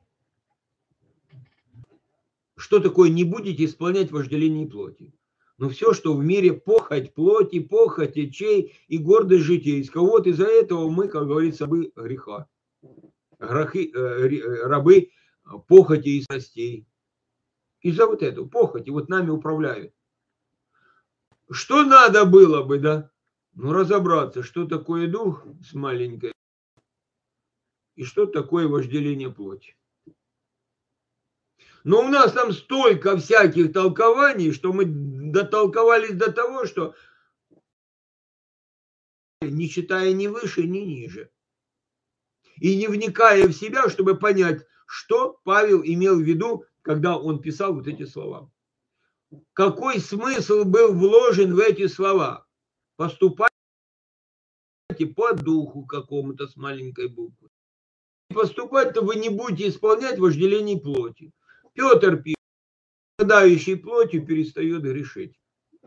Speaker 1: Что такое не будете исполнять вожделение плоти? Все, что в мире похоть плоти, похоть очей и гордость житейская. Вот из-за этого мы, как говорится, рабы греха. Рабы похоти и страстей. Из-за вот этого похоти вот нами управляют. Что надо было бы, да? Разобраться, что такое дух с маленькой и что такое вожделение плоти. Но у нас там столько всяких толкований, что мы дотолковались до того, что не читая ни выше, ни ниже. И не вникая в себя, чтобы понять, что Павел имел в виду, когда он писал вот эти слова. Какой смысл был вложен в эти слова? Поступайте по духу какому-то с маленькой буквы. Поступать-то вы не будете исполнять вожделений плоти. Петр пишет, страдающий плотью перестает грешить.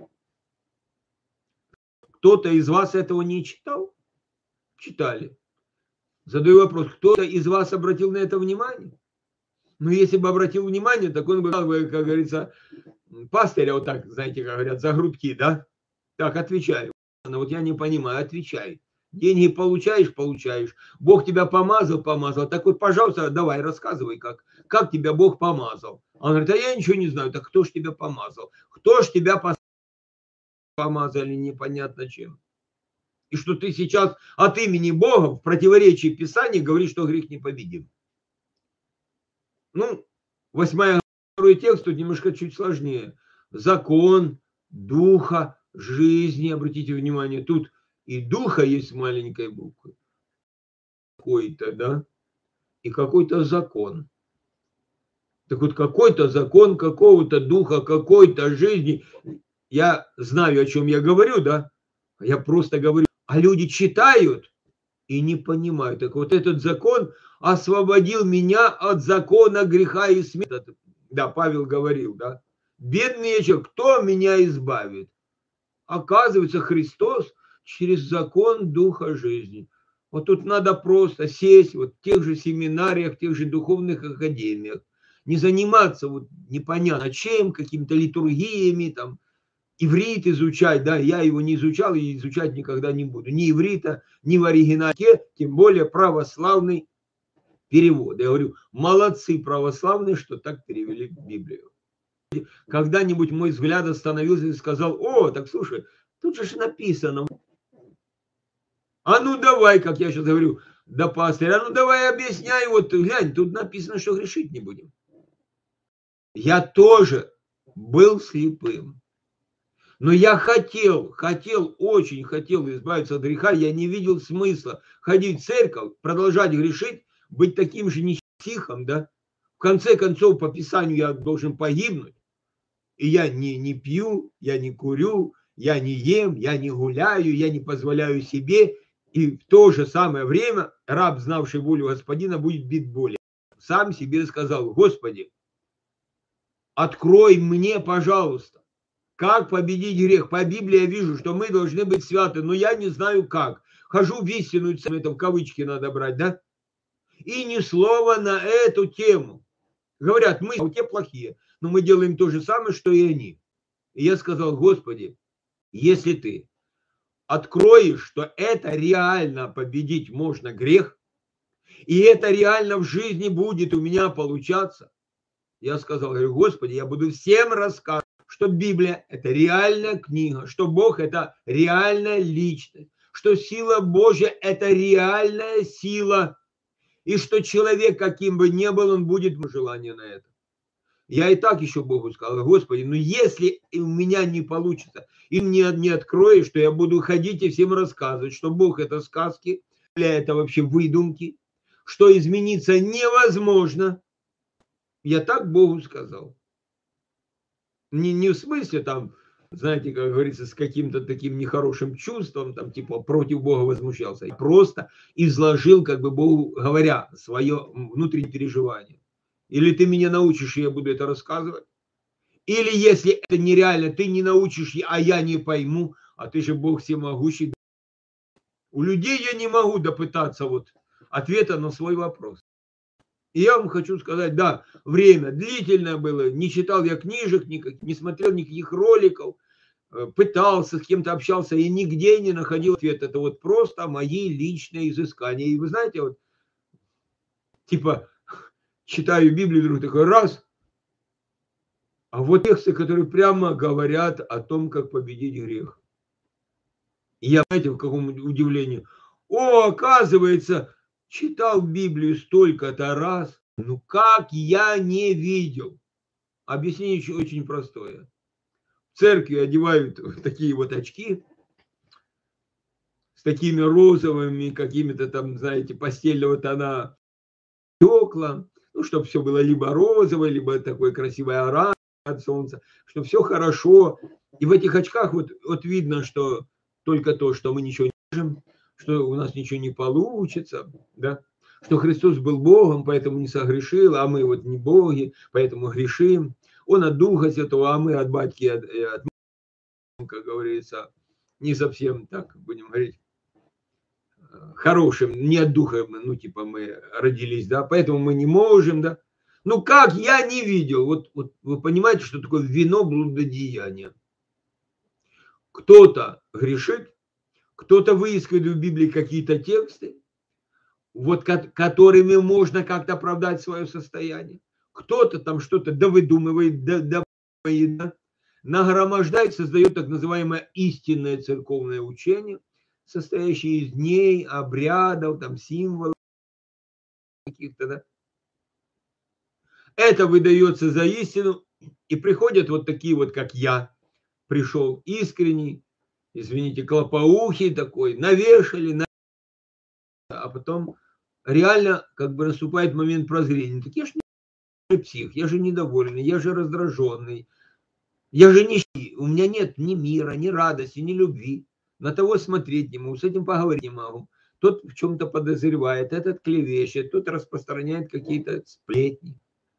Speaker 1: Кто-то из вас этого не читал? Читали. Задаю вопрос, кто-то из вас обратил на это внимание? Ну, если бы обратил внимание, так он бы, как говорится, пастыря вот так, знаете, как говорят, за грудки, да? Так, отвечаю. Но вот я не понимаю, отвечай. Деньги получаешь, получаешь. Бог тебя помазал, помазал. Так вот, пожалуйста, давай, рассказывай, как тебя Бог помазал. Он говорит, а я ничего не знаю. Так кто ж тебя помазал? Кто ж тебя помазали непонятно чем? И что ты сейчас от имени Бога в противоречии Писания говоришь, что грех непобедим. Ну, 8 текст тут немножко чуть сложнее. Закон духа жизни, обратите внимание, тут и духа есть маленькой буквы. Какой-то, да? И какой-то закон. Так вот, какой-то закон какого-то духа, какой-то жизни. Я знаю, о чем я говорю, да? Я просто говорю. А люди читают и не понимают. Так вот, этот закон освободил меня от закона греха и смерти. Да, Павел говорил, да? Бедный человек, кто меня избавит? Оказывается, Христос через закон духа жизни. Вот тут надо просто сесть вот в тех же семинариях, в тех же духовных академиях, не заниматься вот непонятно чем, какими-то литургиями, там, иврит изучать, да, я его не изучал и изучать никогда не буду. Ни иврита, ни в оригинале, тем более православный перевод. Я говорю, молодцы православные, что так перевели Библию. Когда-нибудь мой взгляд остановился и сказал, о, так слушай, тут же написано. А ну давай, как я сейчас говорю, да пастырь, а ну давай объясняй, вот глянь, тут написано, что грешить не будем. Я тоже был слепым. Но я очень хотел избавиться от греха, я не видел смысла ходить в церковь, продолжать грешить, быть таким же нечестивым, да? В конце концов, по Писанию я должен погибнуть. И я не пью, я не курю, я не ем, я не гуляю, я не позволяю себе. И в то же самое время раб, знавший волю Господина, будет бит болью. Сам себе сказал, Господи, открой мне, пожалуйста, как победить грех. По Библии я вижу, что мы должны быть святы, но я не знаю как. Хожу в истинную церковь, это в кавычки надо брать, да? И ни слова на эту тему. Говорят, мы те плохие, но мы делаем то же самое, что и они. И я сказал, Господи, если ты откроешь, что это реально победить можно грех, и это реально в жизни будет у меня получаться, я сказал, говорю, Господи, я буду всем рассказывать, что Библия – это реальная книга, что Бог – это реальная личность, что сила Божья – это реальная сила, и что человек, каким бы ни был, он будет желание на это. Я и так еще Богу сказал, Господи, ну если у меня не получится, и мне не откроешь, что я буду ходить и всем рассказывать, что Бог это сказки, это вообще выдумки, что измениться невозможно. Я так Богу сказал. Не в смысле там, знаете, как говорится, с каким-то таким нехорошим чувством, там типа против Бога возмущался. Я просто изложил, как бы Богу говоря, свое внутреннее переживание. Или ты меня научишь, и я буду это рассказывать. Или если это нереально, ты не научишь, а я не пойму, а ты же Бог всемогущий. У людей я не могу допытаться вот ответа на свой вопрос. И я вам хочу сказать, да, время длительное было, не читал я книжек, не смотрел никаких роликов, пытался, с кем-то общался и нигде не находил ответ. Это вот просто мои личные изыскания. И вы знаете, вот, типа, читаю Библию, вдруг такой раз, а вот тексты, которые прямо говорят о том, как победить грех. И я, знаете, в каком удивлении. О, оказывается, читал Библию столько-то раз, ну как я не видел. Объяснение очень простое. В церкви одевают такие вот очки с такими розовыми какими-то там, знаете, постельного тона стекла, ну, чтобы все было либо розовое, либо такой красивый оранж от солнца, что все хорошо. И в этих очках вот видно, что только то, что мы ничего не можем, что у нас ничего не получится, да? Что Христос был Богом, поэтому не согрешил, а мы вот не боги, поэтому грешим. Он от Духа Святого, а мы от батьки, от как говорится, не совсем так, будем говорить, хорошим, не от Духа, ну, типа мы родились, да, поэтому мы не можем, да. Ну, как я не видел, вот вы понимаете, что такое вино блудодеяния? Кто-то грешит, кто-то выискивает в Библии какие-то тексты, вот которыми можно как-то оправдать свое состояние. Кто-то там что-то довыдумывает, нагромождает, создает так называемое истинное церковное учение, состоящее из дней, обрядов, там, символов каких-то, да. Это выдается за истину, и приходят вот такие вот, как я, пришел искренний, извините, клопоухий такой, навешали, а потом реально как бы наступает момент прозрения. Так я же не псих, я же недовольный, я же раздраженный, я же нищий, у меня нет ни мира, ни радости, ни любви. На того смотреть не могу, с этим поговорить не могу. Тот в чем-то подозревает, этот клевещет, тот распространяет какие-то сплетни.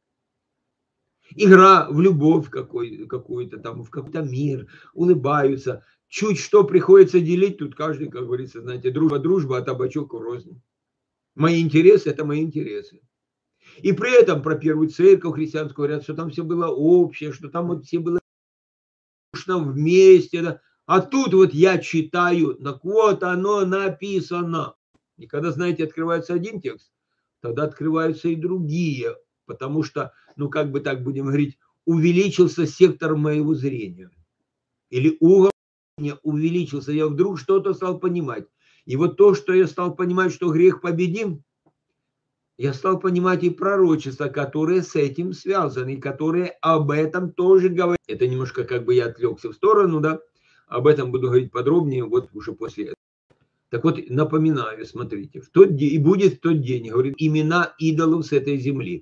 Speaker 1: Игра в любовь какую-то там, в какой-то мир, улыбаются. Чуть что приходится делить, тут каждый, как говорится, знаете, дружба, а табачок рознь. Мои интересы – это мои интересы. И при этом про первую церковь христианскую говорят, что там все было общее, что там вот все было вместе. Да. А тут вот я читаю, так вот оно написано. И когда, знаете, открывается один текст, тогда открываются и другие. Потому что, ну как бы так будем говорить, увеличился сектор моего зрения. Или угол зрения увеличился. Я вдруг что-то стал понимать. И вот то, что я стал понимать, что грех победим, я стал понимать и пророчества, которые с этим связаны, которые об этом тоже говорят. Это немножко как бы я отвлекся в сторону, да. Об этом буду говорить подробнее вот уже после этого. Так вот, напоминаю, смотрите, в тот день, и будет в тот день, говорит, имена идолов с этой земли.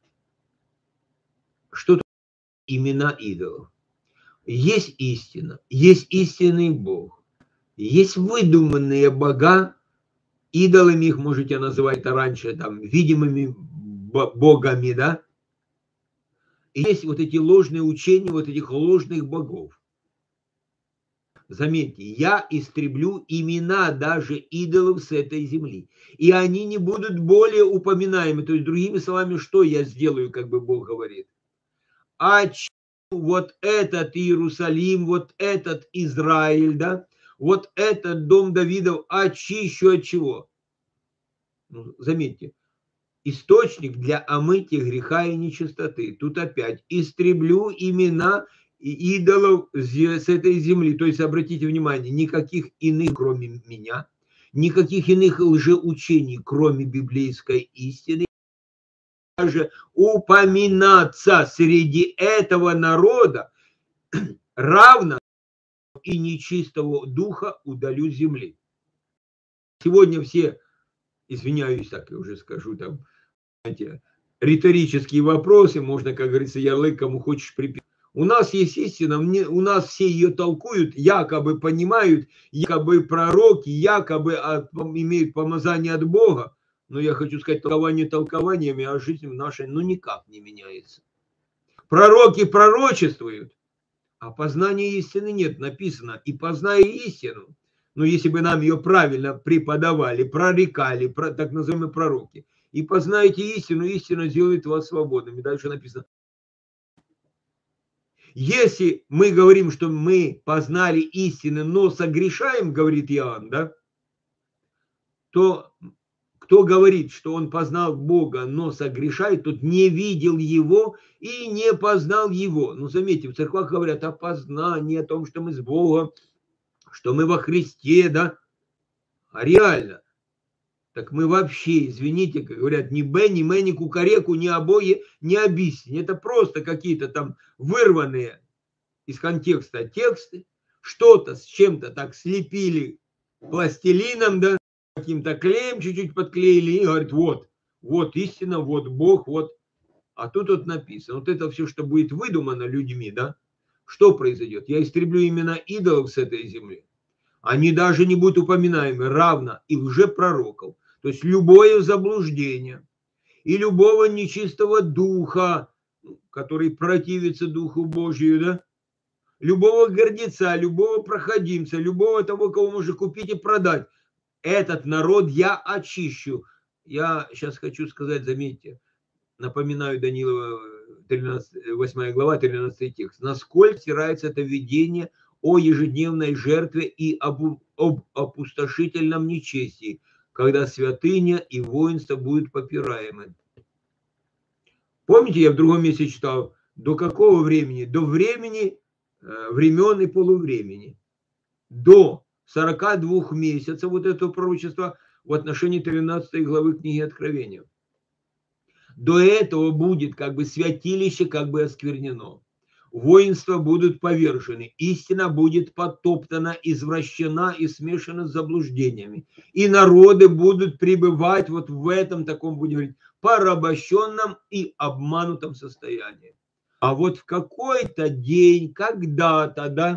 Speaker 1: Что такое имена идолов? Есть истина, есть истинный Бог, есть выдуманные бога, идолами их можете называть раньше, там, видимыми богами, да? И есть вот эти ложные учения, вот этих ложных богов. Заметьте, я истреблю имена даже идолов с этой земли. И они не будут более упоминаемы. То есть, другими словами, что я сделаю, как бы Бог говорит? Вот этот Иерусалим, вот этот Израиль, да, вот этот дом Давидов очищу от чего? Ну, заметьте, источник для омытия греха и нечистоты. Тут опять истреблю имена идолов с этой земли. То есть, обратите внимание, никаких иных, кроме меня, никаких иных лжеучений, кроме библейской истины, даже упоминаться среди этого народа, равно и нечистого духа удалю с земли. Сегодня все, извиняюсь, так я уже скажу, там, знаете, риторические вопросы, можно, как говорится, ярлык кому хочешь приписать. У нас есть истина, у нас все ее толкуют, якобы понимают, якобы пророки, якобы имеют помазание от Бога. Но я хочу сказать, толкование толкованиями, а жизнь наша ну никак не меняется. Пророки пророчествуют, а познания истины нет, написано, и познай истину. Но если бы нам ее правильно преподавали, прорекали, так называемые пророки, и познаете истину, истина сделает вас свободными. Дальше написано. Если мы говорим, что мы познали истину, но согрешаем, говорит Иоанн, да, то кто говорит, что он познал Бога, но согрешает, тот не видел его и не познал его. Ну, заметьте, в церквах говорят о познании, о том, что мы с Богом, что мы во Христе, да, а реально. Так мы вообще, извините, как говорят, ни Б, ни М, ни кукареку, ни обои, ни объяснить. Это просто какие-то там вырванные из контекста тексты, что-то с чем-то так слепили пластилином, да, каким-то клеем чуть-чуть подклеили и говорят, вот истина, вот Бог, вот. А тут вот написано, вот это все, что будет выдумано людьми, да, что произойдет? Я истреблю имена идолов с этой земли. они даже не будут упоминаемы, равно и лжепророков. То есть любое заблуждение и любого нечистого духа, который противится Духу Божию, да? Любого гордеца, любого проходимца, любого того, кого можно купить и продать, этот народ я очищу. Я сейчас хочу сказать, заметьте, напоминаю Даниила 8 глава, 13 текст. Насколько стирается это видение о ежедневной жертве и об опустошительном нечестии, когда святыня и воинство будут попираемы. Помните, я в другом месте читал, до какого времени? До времени, времен и полувремени. До 42 месяцев вот этого пророчества в отношении 13 главы книги Откровения. До этого будет как бы святилище как бы осквернено. Воинства будут повержены, истина будет потоптана, извращена и смешана с заблуждениями. И народы будут пребывать вот в этом таком, будем говорить, порабощенном и обманутом состоянии. А вот в какой-то день, когда-то, да,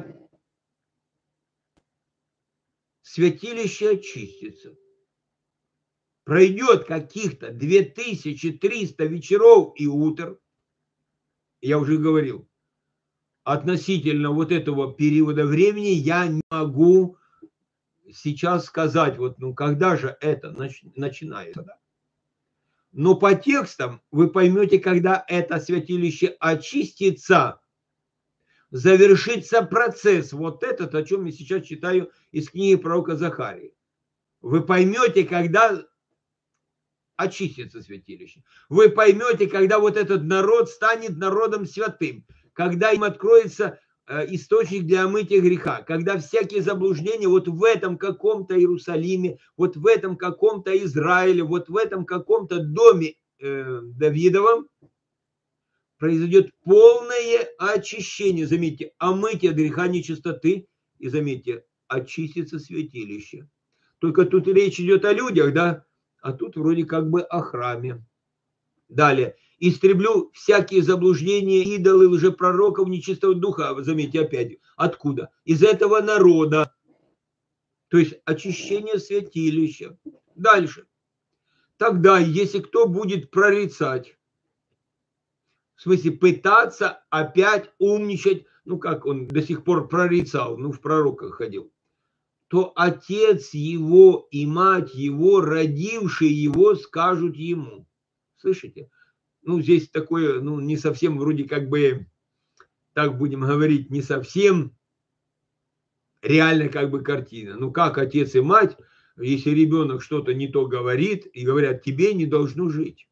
Speaker 1: святилище очистится. Пройдет каких-то 2300 вечеров и утр, я уже говорил, относительно вот этого периода времени я не могу сейчас сказать, вот, ну, когда же это начинается. Да? Но по текстам вы поймете, когда это святилище очистится, завершится процесс, вот этот, о чем я сейчас читаю из книги пророка Захарии. Вы поймете, когда очистится святилище. Вы поймете, когда вот этот народ станет народом святым, когда им откроется источник для омытия греха, когда всякие заблуждения вот в этом каком-то Иерусалиме, вот в этом каком-то Израиле, вот в этом каком-то доме Давидовом произойдет полное очищение. Заметьте, омытие греха нечистоты, и заметьте, очистится святилище. Только тут речь идет о людях, да? А тут вроде как бы о храме. Далее. Истреблю всякие заблуждения, идолы, лжепророков, нечистого духа. Заметьте опять. Откуда? Из этого народа. То есть очищение святилища. Дальше. Тогда, если кто будет прорицать, в смысле пытаться опять умничать, ну как он до сих пор прорицал, ну в пророках ходил, то отец его и мать его, родившие его, скажут ему. Слышите? Ну, здесь такое, ну, не совсем вроде как бы, так будем говорить, не совсем реальная как бы картина. Ну, как отец и мать, если ребенок что-то не то говорит, и говорят, тебе не должно жить.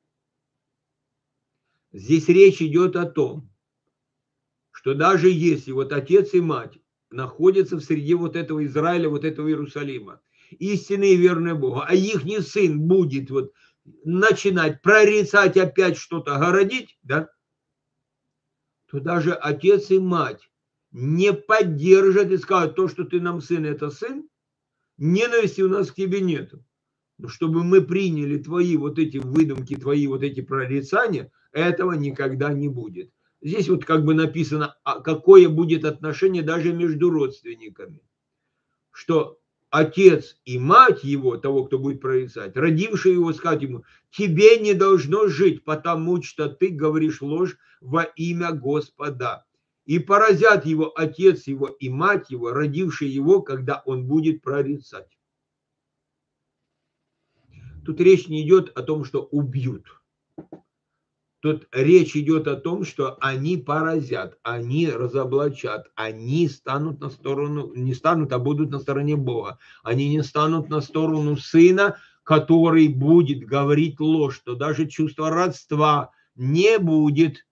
Speaker 1: Здесь речь идет о том, что даже если вот отец и мать находятся в среде вот этого Израиля, вот этого Иерусалима, истинные и верные Богу, а их не сын будет вот начинать прорицать опять что-то, городить, да, то даже отец и мать не поддержат и скажут, то, что ты нам сын, это сын, ненависти у нас к тебе нету. Но чтобы мы приняли твои вот эти выдумки, твои вот эти прорицания, этого никогда не будет. Здесь вот как бы написано, какое будет отношение даже между родственниками. Что отец и мать его, того, кто будет прорицать, родившие его, скажут ему, тебе не должно жить, потому что ты говоришь ложь во имя Господа. И поразят его отец его и мать его, родившие его, когда он будет прорицать. Тут речь не идет о том, что убьют. Тут речь идет о том, что они поразят, они разоблачат, они станут на сторону, не станут, а будут на стороне Бога. Они не станут на сторону сына, который будет говорить ложь, что даже чувство родства не будет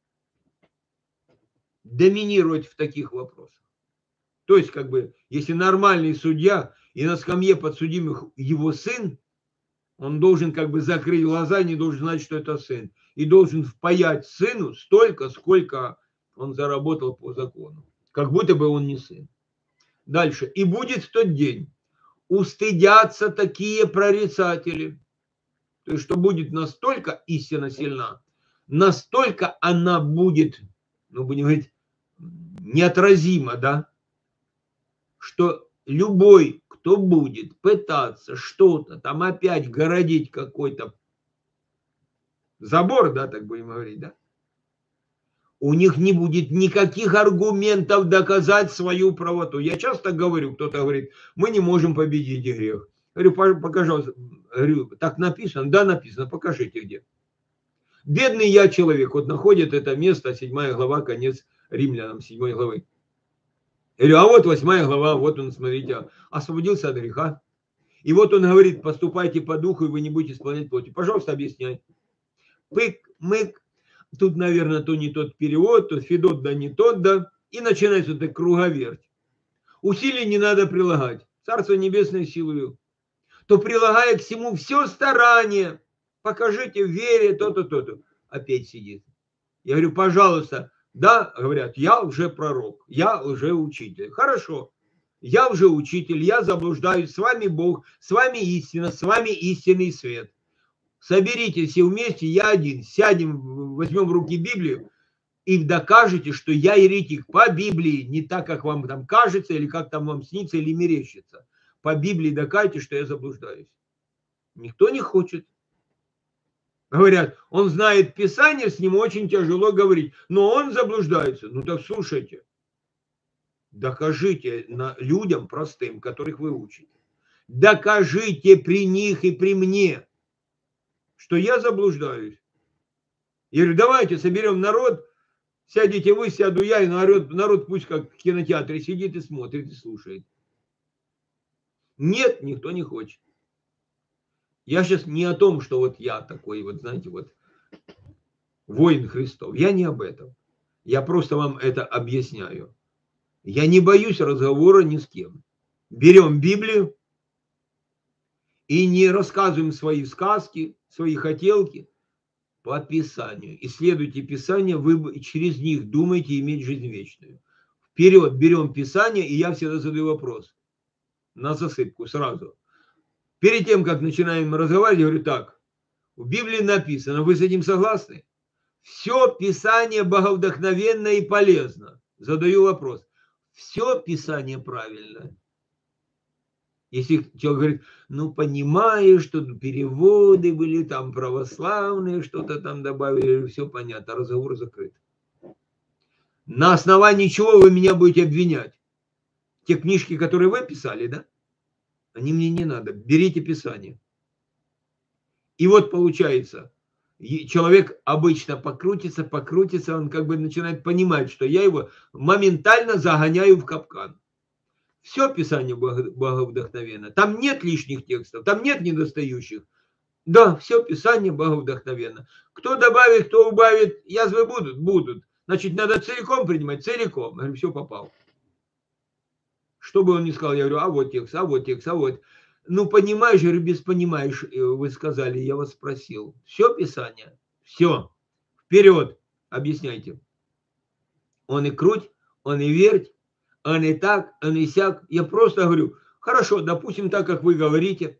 Speaker 1: доминировать в таких вопросах. То есть, как бы, если нормальный судья и на скамье подсудимых его сын, он должен как бы закрыть глаза, не должен знать, что это сын. И должен впаять сыну столько, сколько он заработал по закону. Как будто бы он не сын. Дальше. И будет в тот день устыдятся такие прорицатели. То есть, что будет настолько истина сильна, настолько она будет, ну, будем говорить, неотразима, да, что любой, кто будет пытаться что-то там опять городить какой-то забор, да, так будем говорить, да, у них не будет никаких аргументов доказать свою правоту. Я часто говорю, кто-то говорит, мы не можем победить грех. Говорю, пожалуйста, говорю, так написано? Да, написано, покажите где. Бедный я человек, вот находит это место, 7 глава, конец Римлянам, 7 главы. Я говорю, а вот 8 глава, вот он, смотрите, освободился от греха. И вот он говорит, поступайте по духу, и вы не будете исполнять плоти. Пожалуйста, объясняй. Пык, мык, тут, наверное, то не тот перевод, то Федот, да не тот, да. И начинается вот эта круговерть. Усилий не надо прилагать. Царство небесное силою. То прилагая к всему все старание, покажите в вере то-то, то-то. Опять сидит. Я говорю, пожалуйста, да, говорят, я уже пророк, я уже учитель. Хорошо, я уже учитель, я заблуждаюсь, с вами Бог, с вами истина, с вами истинный свет. Соберитесь все вместе, я один, сядем, возьмем в руки Библию и докажете, что я еретик по Библии, не так, как вам там кажется, или как там вам снится, или мерещится. По Библии докажете, что я заблуждаюсь. Никто не хочет. Говорят, он знает Писание, с ним очень тяжело говорить, но он заблуждается. Ну так слушайте, докажите людям простым, которых вы учите. Докажите при них и при мне, что я заблуждаюсь. Я говорю, давайте соберем народ, сядете вы, сяду я, и народ пусть как в кинотеатре сидит и смотрит, и слушает. Нет, никто не хочет. Я сейчас не о том, что вот я такой, вот знаете, вот воин Христов. Я не об этом. Я просто вам это объясняю. Я не боюсь разговора ни с кем. Берем Библию и не рассказываем свои сказки, свои хотелки по Писанию. Исследуйте Писание, вы через них думаете иметь жизнь вечную. Вперед берем Писание, и я всегда задаю вопрос. На засыпку сразу. Перед тем, как начинаем разговаривать, я говорю так. В Библии написано, вы с этим согласны? Все Писание боговдохновенно и полезно. Задаю вопрос. Все Писание правильно. Если человек говорит, ну понимаешь, что переводы были там православные, что-то там добавили, все понятно, разговор закрыт. На основании чего вы меня будете обвинять? Те книжки, которые вы писали, да? Они мне не надо. Берите Писание. И вот получается, человек обычно покрутится, он как бы начинает понимать, что я его моментально загоняю в капкан. Все Писание боговдохновенно. Там нет лишних текстов, там нет недостающих. Да, все Писание боговдохновенно. Кто добавит, кто убавит, язвы будут. Значит, надо целиком принимать, целиком. Я говорю, все попал. Что бы он ни сказал, я говорю, а вот текст, а вот текст, а вот. Ну, понимаешь, я говорю, без понимаешь, вы сказали, я вас спросил. Все Писание? Все. Вперед. Объясняйте. Он и круть, он и верть, он и так, он и сяк. Я просто говорю, хорошо, допустим, так, как вы говорите.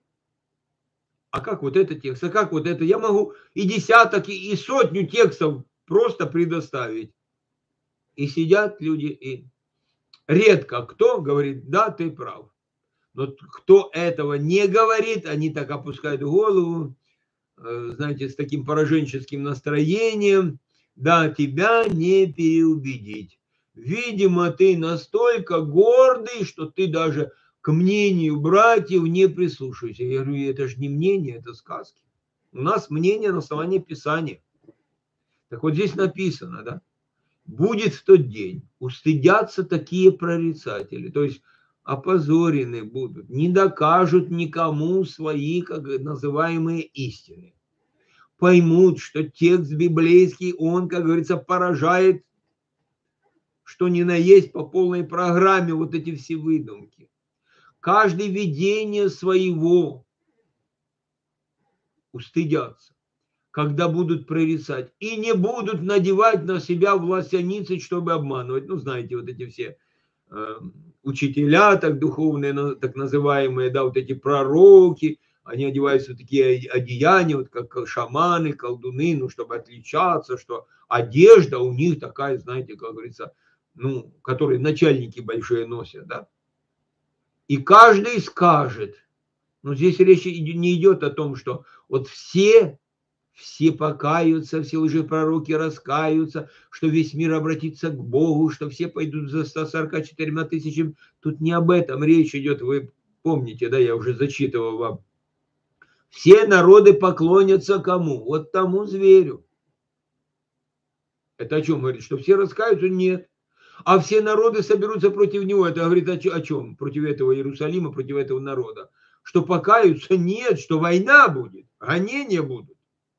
Speaker 1: А как вот этот текст, а как вот это? Я могу и десяток, и сотню текстов просто предоставить. И сидят люди, и редко кто говорит, да, ты прав. Но кто этого не говорит, они так опускают голову, знаете, с таким пораженческим настроением. Да, тебя не переубедить. Видимо, ты настолько гордый, что ты даже к мнению братьев не прислушиваешься. Я говорю, это же не мнение, это сказки. У нас мнение на основании Писания. Так вот здесь написано, да, будет в тот день, устыдятся такие прорицатели, то есть опозорены будут, не докажут никому свои, как называемые, истины. Поймут, что текст библейский, он, как говорится, поражает, что ни на есть по полной программе вот эти все выдумки. Каждое видение своего устыдятся, когда будут прорицать, и не будут надевать на себя властяницы, чтобы обманывать. Ну, знаете, вот эти все учителя, так духовные, так называемые, да, вот эти пророки, они одеваются в такие одеяния, вот как шаманы, колдуны, ну, чтобы отличаться, что одежда у них такая, знаете, как говорится, ну, которые начальники большие носят, да. И каждый скажет. Но здесь речь не идет о том, что вот все покаются, все лжепророки раскаются, что весь мир обратится к Богу, что все пойдут за 144 тысячами. Тут не об этом речь идет, вы помните, да, я уже зачитывал вам. Все народы поклонятся кому? Вот тому зверю. Это о чем говорит? Что все раскаются? Нет. А все народы соберутся против него. Это говорит о чем? Против этого Иерусалима, против этого народа. Что покаются? Нет. Что война будет, гонения будут,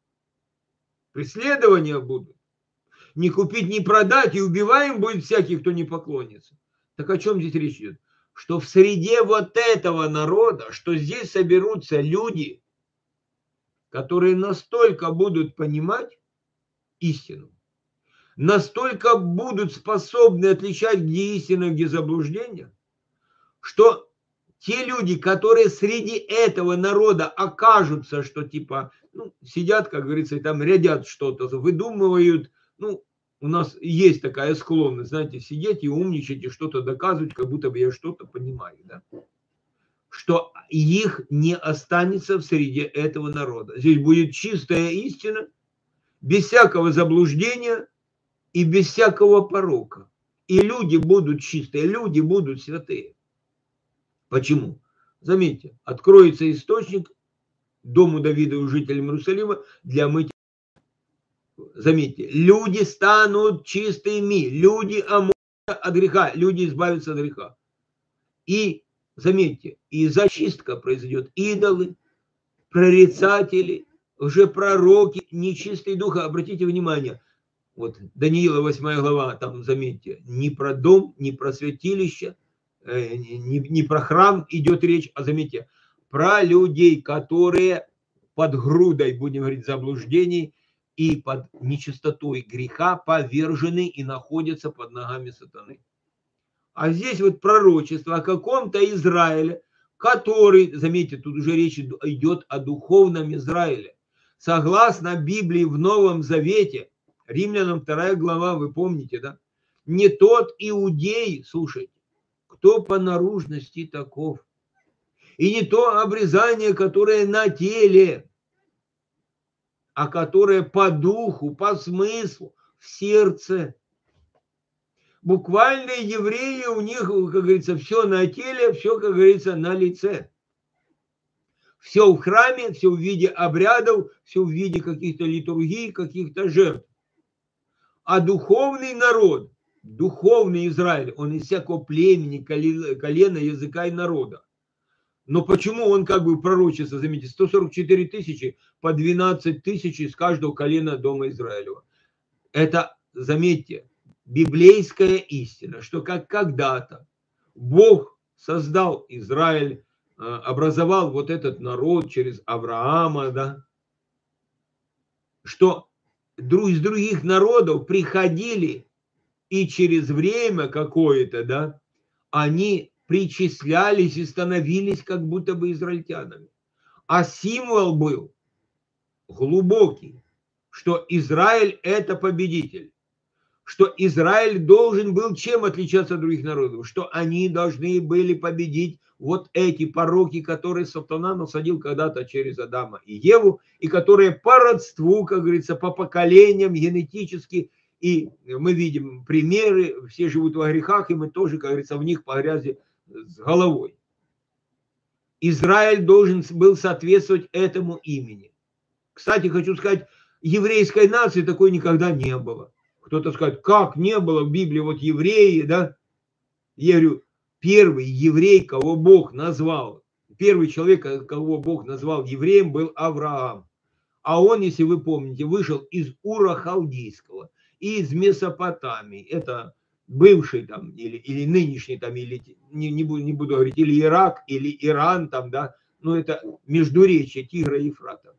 Speaker 1: преследования будут. Не купить, не продать, и убиваем будет всякий, кто не поклонится. Так о чем здесь речь идет? Что в среде вот этого народа, что здесь соберутся люди, которые настолько будут понимать истину, настолько будут способны отличать, где истина, где заблуждение, что те люди, которые среди этого народа окажутся, что типа, сидят, как говорится, и там рядят что-то, выдумывают, у нас есть такая склонность, знаете, сидеть и умничать, и что-то доказывать, как будто бы я что-то понимаю, да? Что их не останется в среде этого народа. Здесь будет чистая истина, без всякого заблуждения и без всякого порока. И люди будут чистые, люди будут святые. Почему? Заметьте, откроется источник дому Давида и жителям Иерусалима для мытья. Заметьте, люди станут чистыми, люди омоются от греха, люди избавятся от греха. И, заметьте, и зачистка произойдет. Идолы, прорицатели, лжепророки, нечистый дух. Обратите внимание, вот Даниила 8 глава, там, заметьте, ни про дом, ни про святилище, не про храм идет речь, а, заметьте, про людей, которые под грудой, будем говорить, заблуждений и под нечистотой греха повержены и находятся под ногами сатаны. А здесь вот пророчество о каком-то Израиле, который, заметьте, тут уже речь идет о духовном Израиле. Согласно Библии в Новом Завете, Римлянам 2 глава, вы помните, да? Не тот иудей, слушайте, кто по наружности таков. И не то обрезание, которое на теле, а которое по духу, по смыслу, в сердце. Буквальные евреи, у них, как говорится, все на теле, все, как говорится, на лице. Все в храме, все в виде обрядов, все в виде каких-то литургий, каких-то жертв. А духовный народ, духовный Израиль, он из всякого племени, колена, языка и народа. Но почему он как бы пророчится, заметьте, 144 тысячи по 12 тысяч из каждого колена дома Израилева. Это, заметьте, библейская истина, что как когда-то Бог создал Израиль, образовал вот этот народ через Авраама, да, что из других народов приходили и через время какое-то, да, они причислялись и становились как будто бы израильтянами. А символ был глубокий, что Израиль – это победитель, что Израиль должен был чем отличаться от других народов, что они должны были победить вот эти пороки, которые сатана насадил когда-то через Адама и Еву, и которые по родству, как говорится, по поколениям генетически, и мы видим примеры, все живут во грехах, и мы тоже, как говорится, в них погрязли с головой. Израиль должен был соответствовать этому имени. Кстати, хочу сказать, еврейской нации такой никогда не было. Кто-то скажет, как не было в Библии, вот евреи, да? Я говорю, первый еврей, кого Бог назвал, первый человек, кого Бог назвал евреем, был Авраам. А он, если вы помните, вышел из Ура Халдейского, из Месопотамии. Это бывший там, или нынешний там, или не буду говорить, или Ирак, или Иран там, да, но это междуречье Тигра и Ефрата.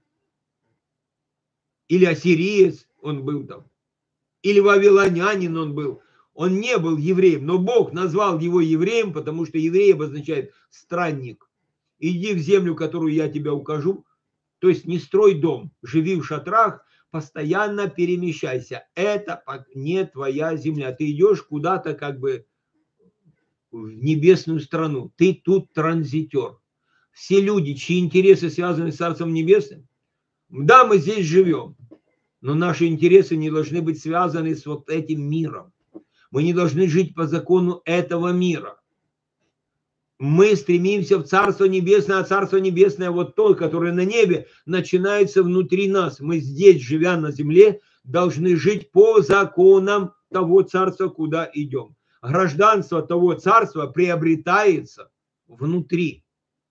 Speaker 1: Или ассириец он был там, или вавилонянин он был. Он не был евреем, но Бог назвал его евреем, потому что еврей обозначает странник. Иди в землю, которую я тебе укажу, то есть не строй дом, живи в шатрах, постоянно перемещайся. Это не твоя земля. Ты идешь куда-то как бы в небесную страну. Ты тут транзитер. Все люди, чьи интересы связаны с Царством Небесным, да, мы здесь живем, но наши интересы не должны быть связаны с вот этим миром. Мы не должны жить по закону этого мира. Мы стремимся в Царство Небесное, а Царство Небесное вот то, которое на небе, начинается внутри нас. Мы здесь, живя на земле, должны жить по законам того царства, куда идем. Гражданство того царства приобретается внутри.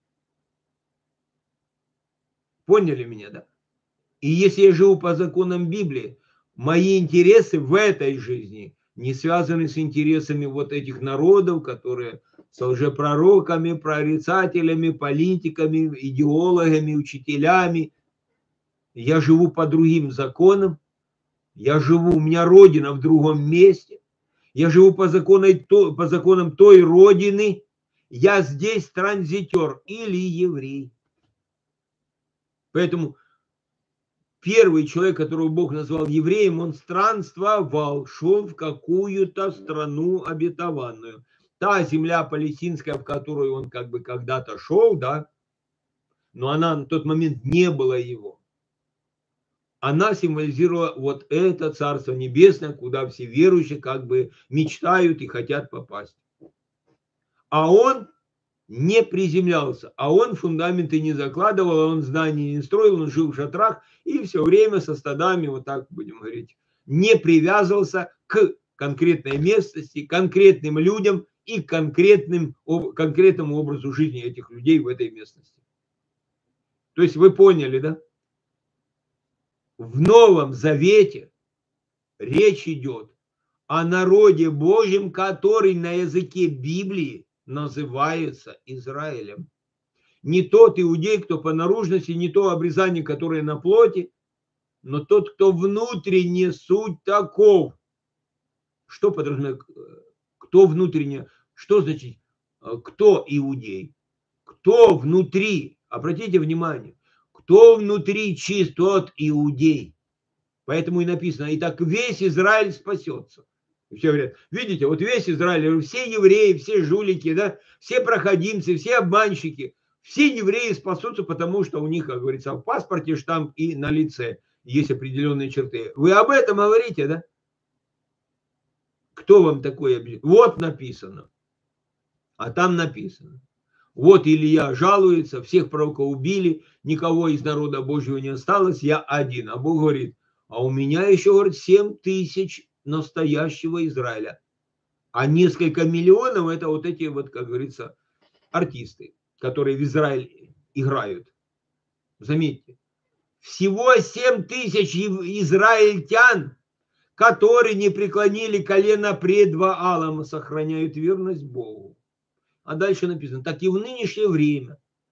Speaker 1: Поняли меня, да? И если я живу по законам Библии, мои интересы в этой жизни не связаны с интересами вот этих народов, которые с лжепророками, прорицателями, политиками, идеологами, учителями. Я живу по другим законам. Я живу, у меня родина в другом месте. Я живу по законам той родины. Я здесь транзитер или еврей. Поэтому первый человек, которого Бог назвал евреем, он странствовал, шел в какую-то страну обетованную. Та земля палестинская, в которую он как бы когда-то шел, да, но она на тот момент не была его. Она символизировала вот это Царство Небесное, куда все верующие как бы мечтают и хотят попасть. А он не приземлялся, а он фундаменты не закладывал, а он здания не строил, он жил в шатрах и все время со стадами, вот так будем говорить, не привязывался к конкретной местности, конкретным людям и конкретному образу жизни этих людей в этой местности. То есть вы поняли, да? В Новом Завете речь идет о народе Божьем, который на языке Библии называется Израилем. Не тот иудей, кто по наружности, не то обрезание, которое на плоти, но тот, кто внутренне суть таков. Что подразумевает? Кто внутренне? Что значит? Кто иудей? Кто внутри? Обратите внимание. Кто внутри чист, тот иудей. Поэтому и написано, и так весь Израиль спасется. И все говорят, видите, вот весь Израиль, все евреи, все жулики, да, все проходимцы, все обманщики, все евреи спасутся, потому что у них, как говорится, в паспорте штамп и на лице есть определенные черты. Вы об этом говорите, да? Кто вам такое объяснит? Вот написано. А там написано. Вот Илья жалуется, всех пророков убили, никого из народа Божьего не осталось, я один. А Бог говорит, а у меня еще, говорит, 7 тысяч настоящего Израиля. А несколько миллионов это вот эти вот, как говорится, артисты, которые в Израиль играют. Заметьте, всего 7 тысяч израильтян, которые не преклонили колено пред Ваалом, сохраняют верность Богу. А дальше написано, так и в нынешнее время,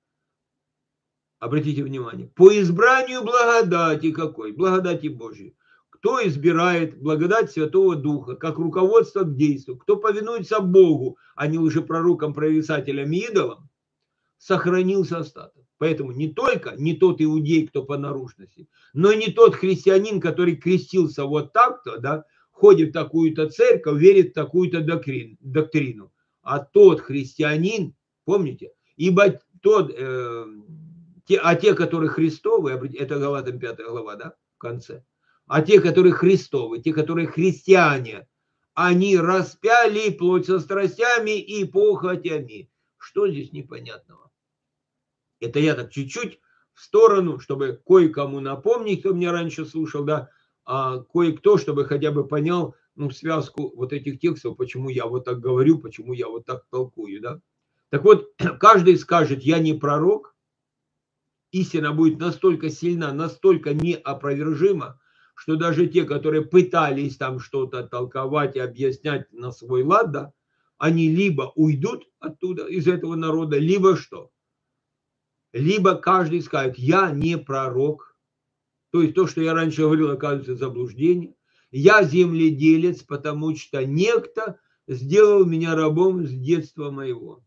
Speaker 1: обратите внимание, по избранию благодати какой? Благодати Божьей. Кто избирает благодать Святого Духа, как руководство к действию, кто повинуется Богу, а не лжепророкам, прорицателям и идолам, сохранился остаток. Поэтому не только не тот иудей, кто по наружности, но и не тот христианин, который крестился вот так-то, да, ходит в такую-то церковь, верит в такую-то доктрину. А тот христианин, помните, ибо тот, те, которые Христовы, это Галатам 5 глава, да, в конце, а те, которые Христовы, те, которые христиане, они распяли плоть со страстями и похотями. Что здесь непонятного? Это я так чуть-чуть в сторону, чтобы кое-кому напомнить, кто меня раньше слушал, да, а кое-кто, чтобы хотя бы понял, ну, связку вот этих текстов, почему я вот так говорю, почему я вот так толкую, да. Так вот, каждый скажет, я не пророк, истина будет настолько сильна, настолько неопровержима, что даже те, которые пытались там что-то толковать и объяснять на свой лад, да, они либо уйдут оттуда, из этого народа, либо что? Либо каждый скажет, я не пророк. То есть то, что я раньше говорил, оказывается заблуждение. Я земледелец, потому что некто сделал меня рабом с детства моего.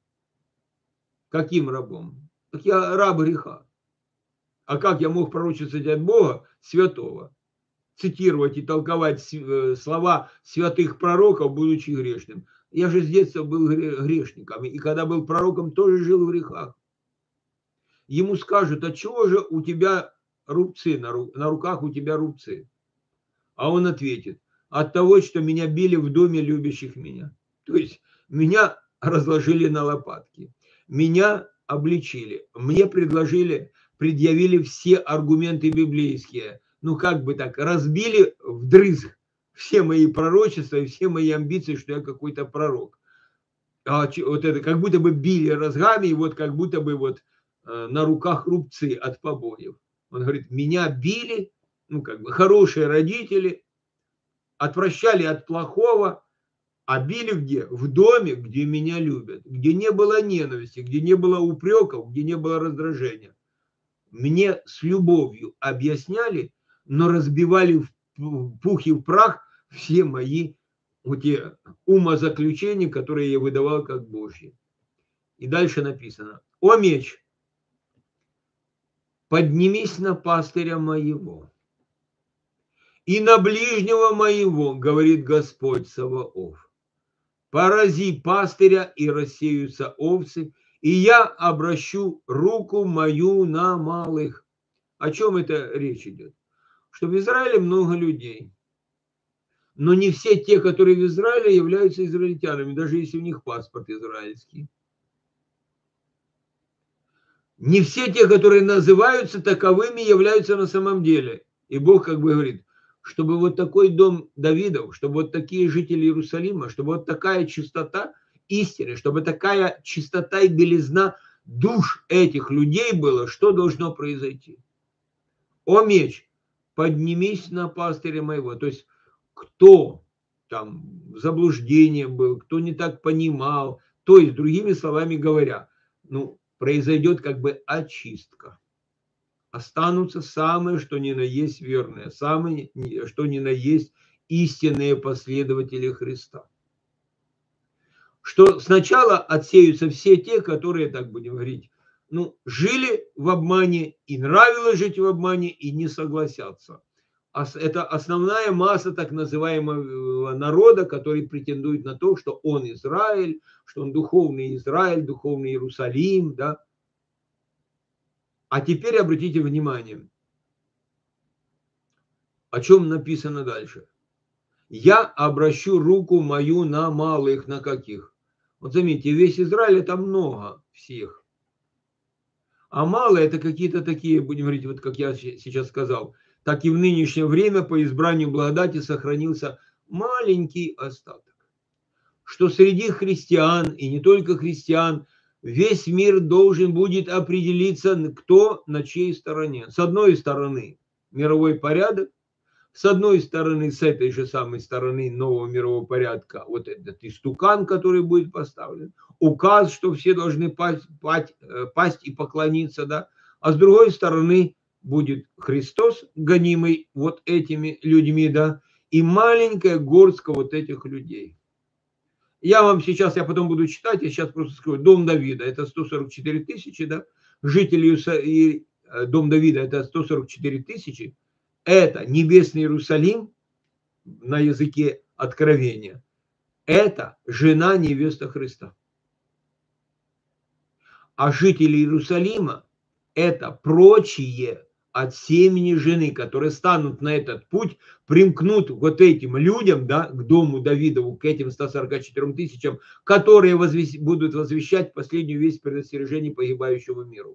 Speaker 1: Каким рабом? Так я раб греха. А как я мог пророчествовать от Бога святого, цитировать и толковать слова святых пророков, будучи грешным. Я же с детства был грешником, и когда был пророком, тоже жил в грехах. Ему скажут, от чего же у тебя рубцы, на руках у тебя рубцы? А он ответит, от того, что меня били в доме любящих меня. То есть меня разложили на лопатки, меня обличили, мне предъявили все аргументы библейские. Ну как бы так, разбили вдрызг все мои пророчества и все мои амбиции, что я какой-то пророк. Вот это как будто бы били разгами, и вот как будто бы вот на руках рубцы от побоев. Он говорит, меня били, ну как бы хорошие родители, отвращали от плохого, а били где? В доме, где меня любят, где не было ненависти, где не было упреков, где не было раздражения. Мне с любовью объясняли, но разбивали в пух и в прах все мои вот те умозаключения, которые я выдавал как Божьи. И дальше написано: «О меч, поднимись на пастыря моего, и на ближнего моего, говорит Господь Саваоф. Порази пастыря, и рассеются овцы, и я обращу руку мою на малых». О чем это речь идет? Что в Израиле много людей, но не все те, которые в Израиле, являются израильтянами, даже если у них паспорт израильский. Не все те, которые называются таковыми, являются на самом деле. И Бог как бы говорит, чтобы вот такой дом Давидов, чтобы вот такие жители Иерусалима, чтобы вот такая чистота истины, чтобы такая чистота и белизна душ этих людей было, что должно произойти? О меч, поднимись на пастыря моего. То есть кто там в заблуждении был, кто не так понимал, то есть, другими словами говоря, ну, произойдет как бы очистка. Останутся самые, что ни на есть верные, самые, что ни на есть истинные последователи Христа. Что сначала отсеются все те, которые, так будем говорить, ну, жили в обмане, и нравилось жить в обмане, и не согласятся. Это основная масса так называемого народа, который претендует на то, что он Израиль, что он духовный Израиль, духовный Иерусалим, да. А теперь обратите внимание, о чем написано дальше. Я обращу руку мою на малых, на каких? Вот заметьте, весь Израиль это много всех. А малые это какие-то такие, будем говорить, вот как я сейчас сказал, так и в нынешнее время по избранию благодати сохранился маленький остаток. Что среди христиан, и не только христиан, весь мир должен будет определиться, кто на чьей стороне. С одной стороны мировой порядок, с одной стороны, с этой же самой стороны нового мирового порядка, вот этот истукан, который будет поставлен, указ, что все должны пасть и поклониться, да, а с другой стороны будет Христос, гонимый вот этими людьми, да, и маленькая горстка вот этих людей. Я вам сейчас, я потом буду читать, я сейчас просто скажу, дом Давида, это 144 тысячи, да, жители дом Давида, это 144 тысячи, это небесный Иерусалим на языке откровения, это жена невеста Христа. А жители Иерусалима это прочие от семени жены, которые станут на этот путь, примкнут вот этим людям, да, к дому Давидову, к этим 144 тысячам, которые будут возвещать последнюю весть предостережений погибающему миру.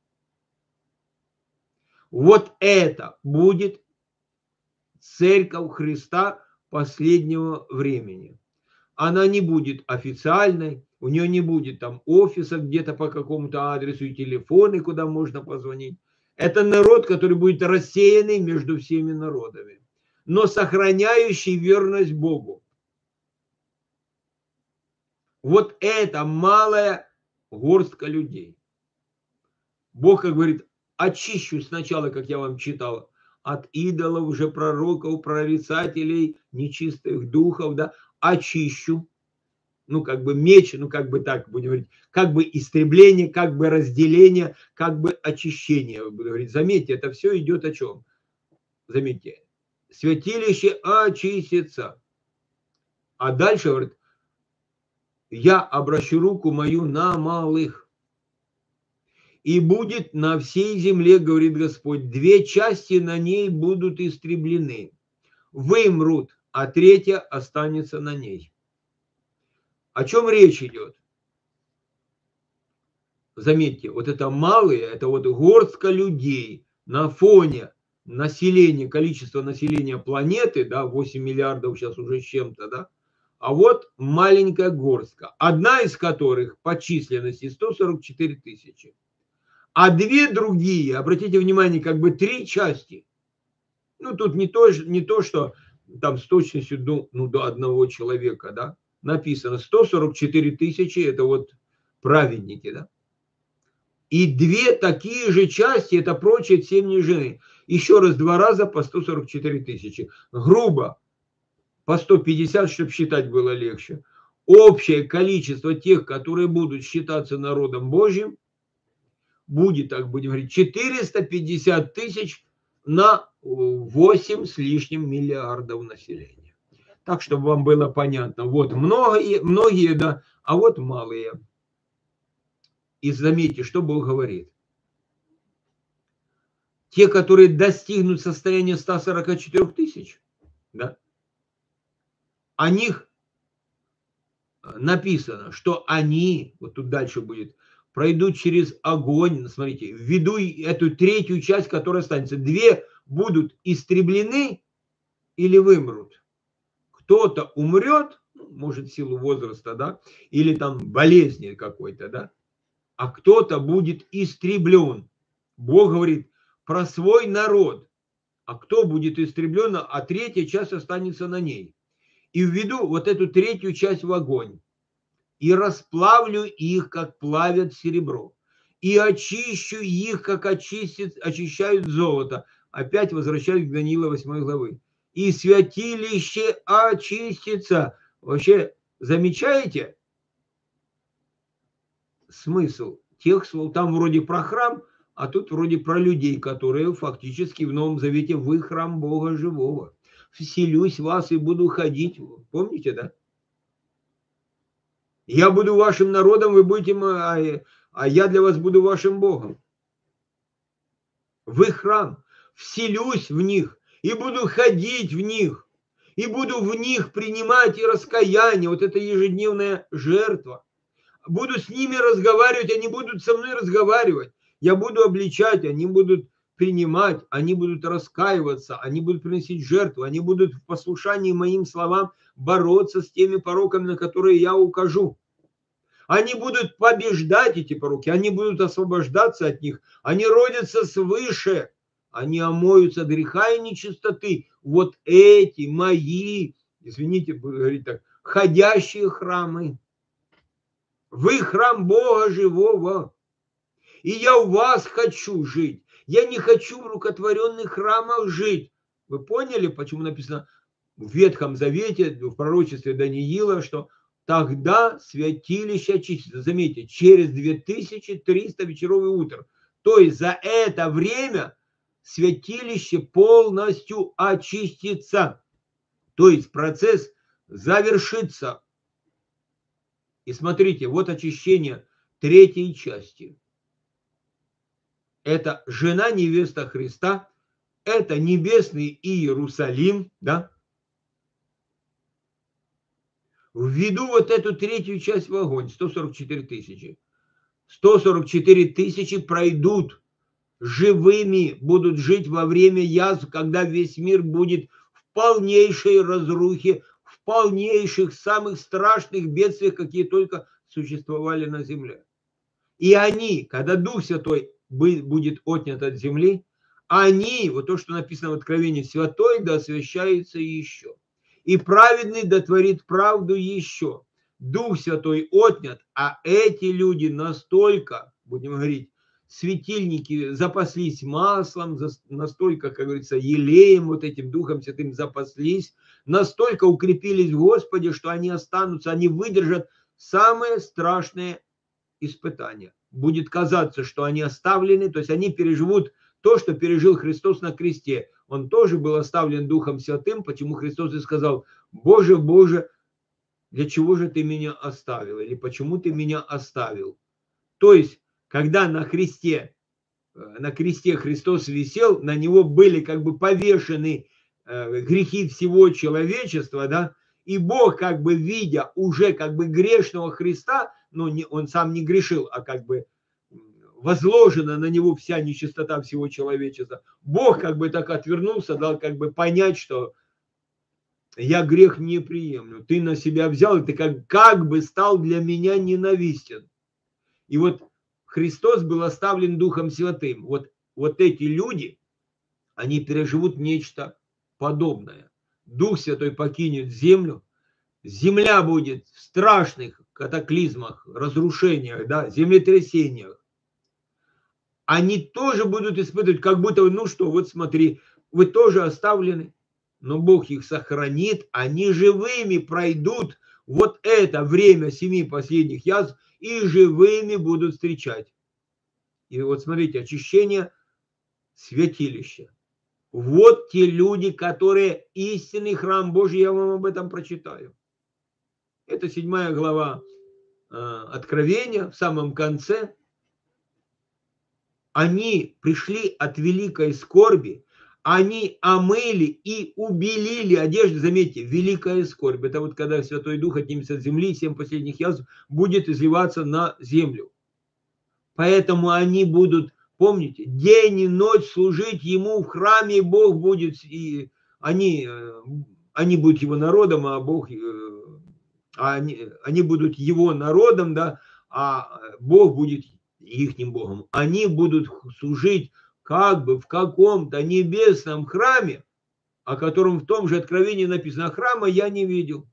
Speaker 1: Вот это будет церковь Христа последнего времени. Она не будет официальной, у нее не будет там офиса где-то по какому-то адресу и телефоны, куда можно позвонить. Это народ, который будет рассеянный между всеми народами, но сохраняющий верность Богу. Вот это малая горстка людей. Бог, как говорит, очищу сначала, как я вам читал, от идолов, уже пророков, прорицателей, нечистых духов, да, очищу. Ну, как бы меч, ну, как бы так будем говорить, как бы истребление, как бы разделение, как бы очищение, буду говорить. Заметьте, это все идет о чем? Заметьте, святилище очистится. А дальше говорит, я обращу руку мою на малых. И будет на всей земле, говорит Господь, 2 части на ней будут истреблены. Вымрут, а 3 останется на ней. О чем речь идет? Заметьте, вот это малые, это вот горстка людей на фоне населения, количества населения планеты, да, 8 миллиардов сейчас уже с чем-то, да, а вот маленькая горстка, одна из которых по численности 144 тысячи, а 2 другие, обратите внимание, как бы 3 части. Ну, тут не то, что там с точностью до 1 человека, да, написано 144 тысячи, это вот праведники, да. И 2 такие же части, это прочие 7 нежены. Еще раз 2 раза по 144 тысячи. Грубо, по 150, чтобы считать было легче. Общее количество тех, которые будут считаться народом Божьим, будет, так будем говорить, 450 тысяч на 8 с лишним миллиардов населения. Так, чтобы вам было понятно. Вот многие, да, а вот малые. И заметьте, что Бог говорит. Те, которые достигнут состояния 144 тысяч, да, о них написано, что они, вот тут дальше будет, пройдут через огонь, смотрите, ввиду эту 3 часть, которая останется. 2 будут истреблены или вымрут. Кто-то умрет, может, в силу возраста, да, или там болезни какой-то, да, а кто-то будет истреблен. Бог говорит про свой народ. А кто будет истреблен, а 3 часть останется на ней. И введу вот эту 3 часть в огонь. И расплавлю их, как плавят серебро. И очищу их, как очищают золото. Опять возвращаюсь к Даниила 8 главы. И святилище очистится. Вообще, замечаете смысл тех слов? Там вроде про храм, а тут вроде про людей, которые фактически в Новом Завете вы храм Бога живого. Вселюсь в вас и буду ходить. Помните, да? Я буду вашим народом, вы будете, а я для вас буду вашим Богом. Вы храм. Вселюсь в них и буду ходить в них. И буду в них принимать и раскаяние. Вот это ежедневная жертва. Буду с ними разговаривать, они будут со мной разговаривать. Я буду обличать, они будут принимать, они будут раскаиваться, они будут приносить жертву, они будут в послушании моим словам бороться с теми пороками, на которые я укажу. Они будут побеждать эти пороки, они будут освобождаться от них, они родятся свыше, они омоются от греха и нечистоты. Вот эти мои, извините, говорить так, ходящие храмы. Вы храм Бога живого. И я у вас хочу жить. Я не хочу в рукотворенных храмах жить. Вы поняли, почему написано в Ветхом Завете, в пророчестве Даниила, что тогда святилище очистится. Заметьте, через 2300 вечеров и утр. То есть за это время святилище полностью очистится. То есть процесс завершится. И смотрите, вот очищение 3 части. Это жена невеста Христа, это небесный Иерусалим, да? Введу вот эту 3 часть в огонь, 144 тысячи. 144 тысячи пройдут живыми, будут жить во время язв, когда весь мир будет в полнейшей разрухе, в полнейших, самых страшных бедствиях, какие только существовали на земле. И они, когда Дух Святой будет отнят от земли, они, вот то, что написано в Откровении, святой да освящается еще. И праведный да творит правду еще. Дух Святой отнят, а эти люди настолько, будем говорить, светильники запаслись маслом, настолько, как говорится, елеем, вот этим Духом Святым запаслись, настолько укрепились в Господе, что они останутся, они выдержат самые страшные испытания. Будет казаться, что они оставлены, то есть они переживут то, что пережил Христос на кресте. он тоже был оставлен Духом Святым, почему Христос и сказал: Боже, Боже, для чего же ты меня оставил? Или почему ты меня оставил? То есть, когда на кресте Христос висел, на него были как бы повешены грехи всего человечества, да, и Бог, как бы видя уже как бы грешного Христа, но он сам не грешил, а как бы возложена на него вся нечистота всего человечества, Бог как бы так отвернулся, дал как бы понять, что я грех не приемлю, ты на себя взял, и ты как бы стал для меня ненавистен. И вот Христос был оставлен Духом Святым. Вот эти люди, они переживут нечто подобное. Дух Святой покинет землю, земля будет в страшных катаклизмах, разрушениях, да, землетрясениях. Они тоже будут испытывать, как будто, ну что, вот смотри, вы тоже оставлены, но Бог их сохранит, они живыми пройдут вот это время 7 последних язв и живыми будут встречать. И вот смотрите, очищение святилища. Вот те люди, которые истинный храм Божий, я вам об этом прочитаю. Это 7 глава Откровения, в самом конце. Они пришли от великой скорби, они омыли и убелили одежды. Заметьте, великая скорбь. Это вот когда Святой Дух отнимется от земли, 7 последних язв будет изливаться на землю. Поэтому они будут, помните, день и ночь служить Ему в храме, и Бог будет, и они будут Его народом, а Бог, они будут Его народом, да, а Бог будет ихним Богом. Они будут служить как бы в каком-то небесном храме, о котором в том же Откровении написано: храма я не видел.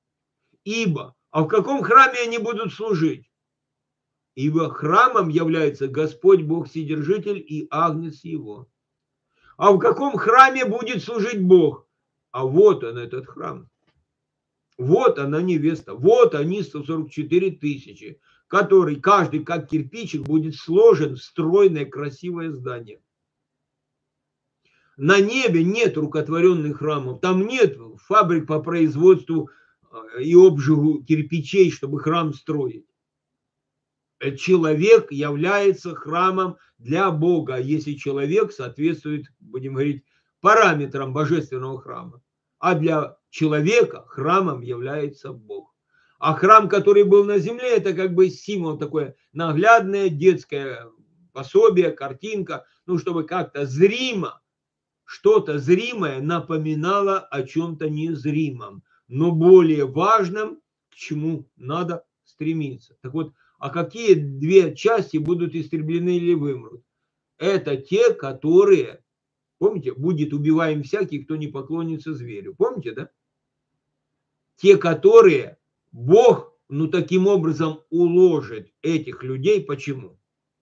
Speaker 1: А в каком храме они будут служить? Ибо храмом является Господь Бог Вседержитель и Агнец Его. А в каком храме будет служить Бог? А вот он, этот храм. Вот она невеста. Вот они, 144 тысячи, который каждый как кирпичик будет сложен в стройное красивое здание. На небе нет рукотворенных храмов, там нет фабрик по производству и обжигу кирпичей, чтобы храм строить. Человек является храмом для Бога, если человек соответствует, будем говорить, параметрам божественного храма. А для человека храмом является Бог. А храм, который был на земле, это как бы символ, такое наглядное детское пособие, картинка, ну, чтобы как-то зримо, что-то зримое напоминало о чем-то незримом, но более важном, к чему надо стремиться. Так вот, а какие две части будут истреблены или вымрут? Это те, которые, помните, будет убиваем всякий, кто не поклонится зверю. Помните, да? Те, которые Бог, таким образом уложит этих людей. Почему?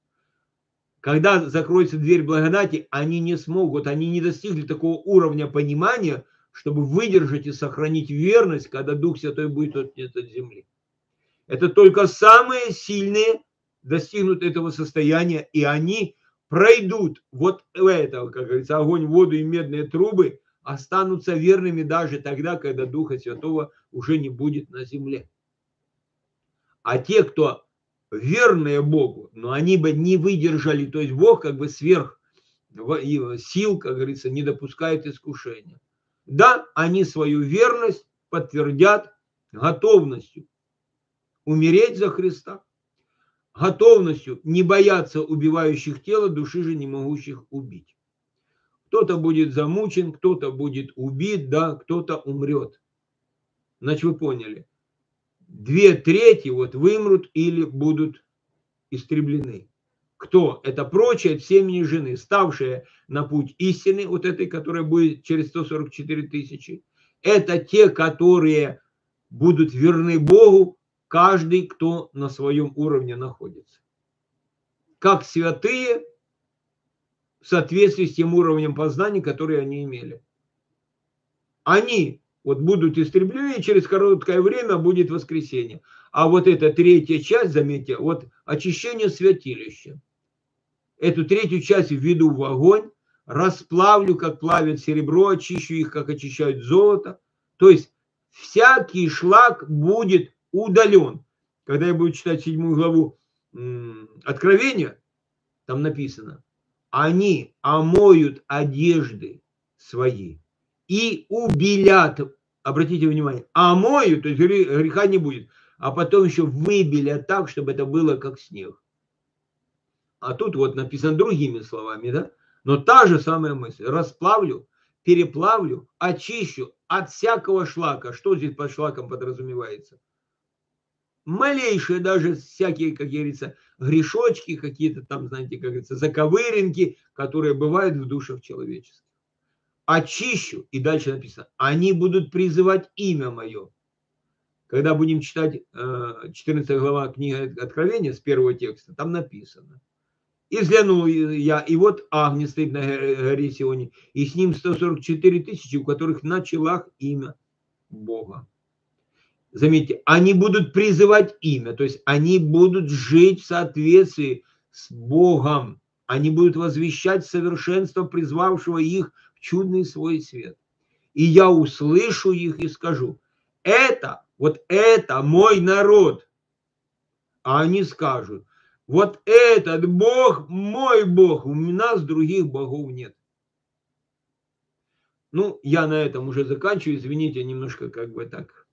Speaker 1: Когда закроется дверь благодати, они не смогут, они не достигли такого уровня понимания, чтобы выдержать и сохранить верность, когда Дух Святой будет отнят от земли. Это только самые сильные достигнут этого состояния, и они пройдут вот это, как говорится, огонь, воду и медные трубы, останутся верными даже тогда, когда Духа Святого уже не будет на земле. А те, кто верные Богу, но они бы не выдержали, то есть Бог как бы сверх сил, как говорится, не допускает искушения. Да, они свою верность подтвердят готовностью умереть за Христа, готовностью не бояться убивающих тело, души же не могущих убить. Кто-то будет замучен, кто-то будет убит, да, кто-то умрет. Значит, вы поняли. 2/3 вымрут или будут истреблены. Кто? Это прочие от семени жены, ставшие на путь истины, вот этой, которая будет через 144 тысячи. Это те, которые будут верны Богу, каждый, кто на своем уровне находится. Как святые, в соответствии с тем уровнем познания, который они имели. Они будут истреблены, и через короткое время будет воскресение. А вот эта третья часть, заметьте, очищение святилища. Эту третью часть введу в огонь, расплавлю, как плавят серебро, очищу их, как очищают золото. То есть всякий шлак будет удален. Когда я буду читать 7 главу Откровения, там написано: они омоют одежды свои и убелят. Обратите внимание, омоют, то есть греха не будет, а потом еще выбелят так, чтобы это было как снег. А тут вот написано другими словами, да? Но та же самая мысль. Расплавлю, переплавлю, очищу от всякого шлака. Что здесь под шлаком подразумевается? Малейшие даже всякие, как говорится, грешочки, какие-то там, знаете, как говорится, заковыринки, которые бывают в душах человеческих. Очищу, и дальше написано, они будут призывать имя мое. Когда будем читать 14 глава книги Откровения с первого текста, там написано: и взглянул я, и вот Агнец стоит на горе Сионе, и с ним 144 тысячи, у которых на челах имя Бога. Заметьте, они будут призывать имя, то есть они будут жить в соответствии с Богом. Они будут возвещать совершенство призвавшего их в чудный свой свет. И я услышу их и скажу: это, вот это мой народ. А они скажут: вот этот Бог мой Бог, у нас других богов нет. Ну, я на этом уже заканчиваю, извините, немножко как бы так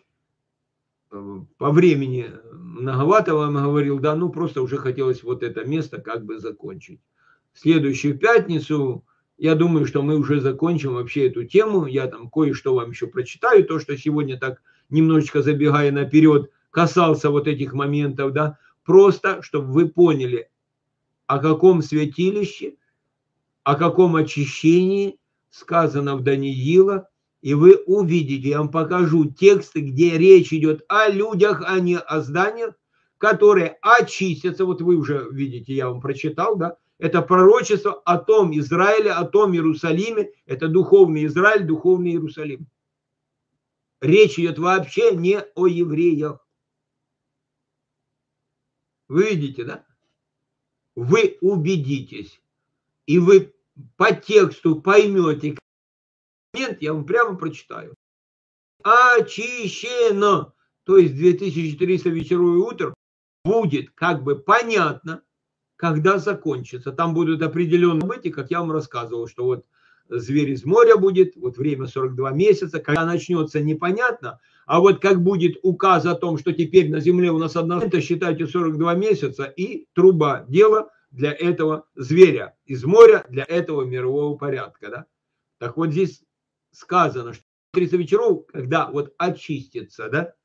Speaker 1: по времени многовато вам говорил, да, ну просто уже хотелось вот это место как бы закончить. В следующую пятницу, я думаю, что мы уже закончим вообще эту тему, я там кое-что вам еще прочитаю, то, что сегодня так немножечко забегая наперед, касался вот этих моментов, да, просто, чтобы вы поняли, о каком святилище, о каком очищении сказано в Даниила, и вы увидите, я вам покажу тексты, где речь идет о людях, а не о зданиях, которые очистятся. Вот вы уже видите, я вам прочитал, да, это пророчество о том Израиле, о том Иерусалиме, это духовный Израиль, духовный Иерусалим. Речь идет вообще не о евреях. Вы видите, да? Вы убедитесь, и вы по тексту поймете, момент я вам прямо прочитаю. Очищено. То есть 2300 вечеров и утр будет как бы понятно, когда закончится. Там будут определенные события, как я вам рассказывал, что вот зверь из моря будет, вот время 42 месяца, когда начнется непонятно, а вот как будет указ о том, что теперь на земле у нас одна, это считайте 42 месяца и труба, дело для этого зверя из моря, для этого мирового порядка, да. Так вот здесь сказано, что 30 вечеров, когда вот очистится, да,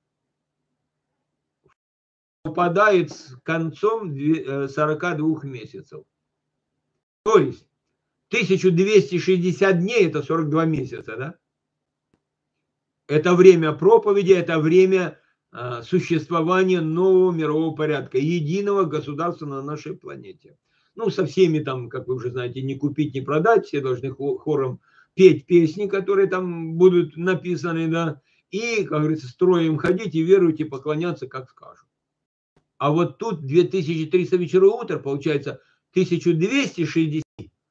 Speaker 1: попадает с концом 42 месяцев. То есть 1260 дней это 42 месяца, да? Это время проповеди, это время существования нового мирового порядка, единого государства на нашей планете. Ну, со всеми там, как вы уже знаете, не купить, не продать, все должны хором петь песни, которые там будут написаны, да, и, как говорится, строем ходить и веруйте, поклоняться, как скажут. А вот тут 2300 вечеров утра, получается 1260,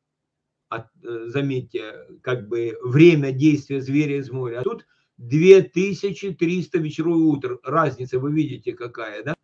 Speaker 1: заметьте, как бы время действия зверя из моря, а тут 2300 вечеров утр. Разница, вы видите, какая, да?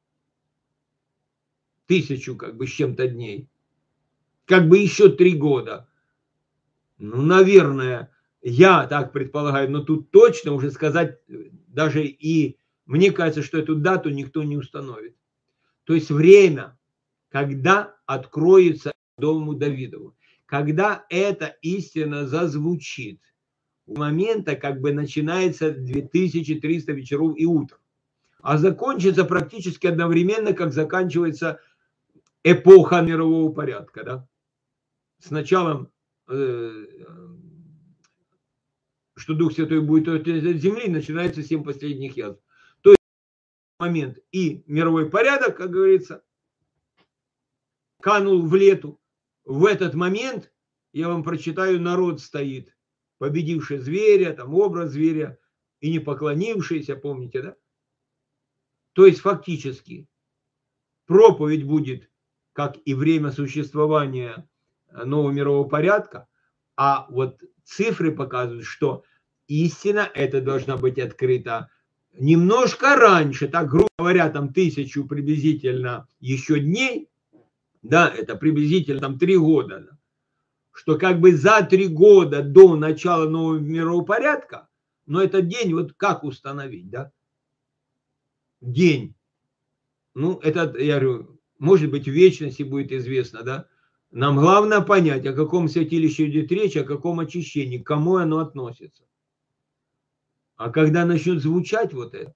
Speaker 1: 1000 как бы с чем-то дней. Как бы еще 3 года. Ну, наверное, я так предполагаю, но тут точно уже сказать даже и мне кажется, что эту дату никто не установит. То есть время, когда откроется дому Давидову, когда эта истина зазвучит, у момента как бы начинается 2300 вечеров и утр, а закончится практически одновременно, как заканчивается эпоха мирового порядка, да? С началом, что Дух Святой будет от земли, начинается 7 последних язв. То есть момент и мировой порядок, как говорится, канул в лету. В этот момент, я вам прочитаю, народ стоит, победивший зверя, там образ зверя, и не поклонившийся, помните, да? То есть фактически проповедь будет, как и время существования нового мирового порядка, а вот цифры показывают, что истина это должна быть открыта немножко раньше, так грубо говоря, там 1000 приблизительно еще дней, да, это приблизительно там 3 года, да, что как бы за 3 года до начала нового мирового порядка, но этот день вот как установить, да? День. Ну, это, я говорю, может быть, в вечности будет известно, да? Нам главное понять, о каком святилище идет речь, о каком очищении, к кому оно относится. А когда начнет звучать вот это,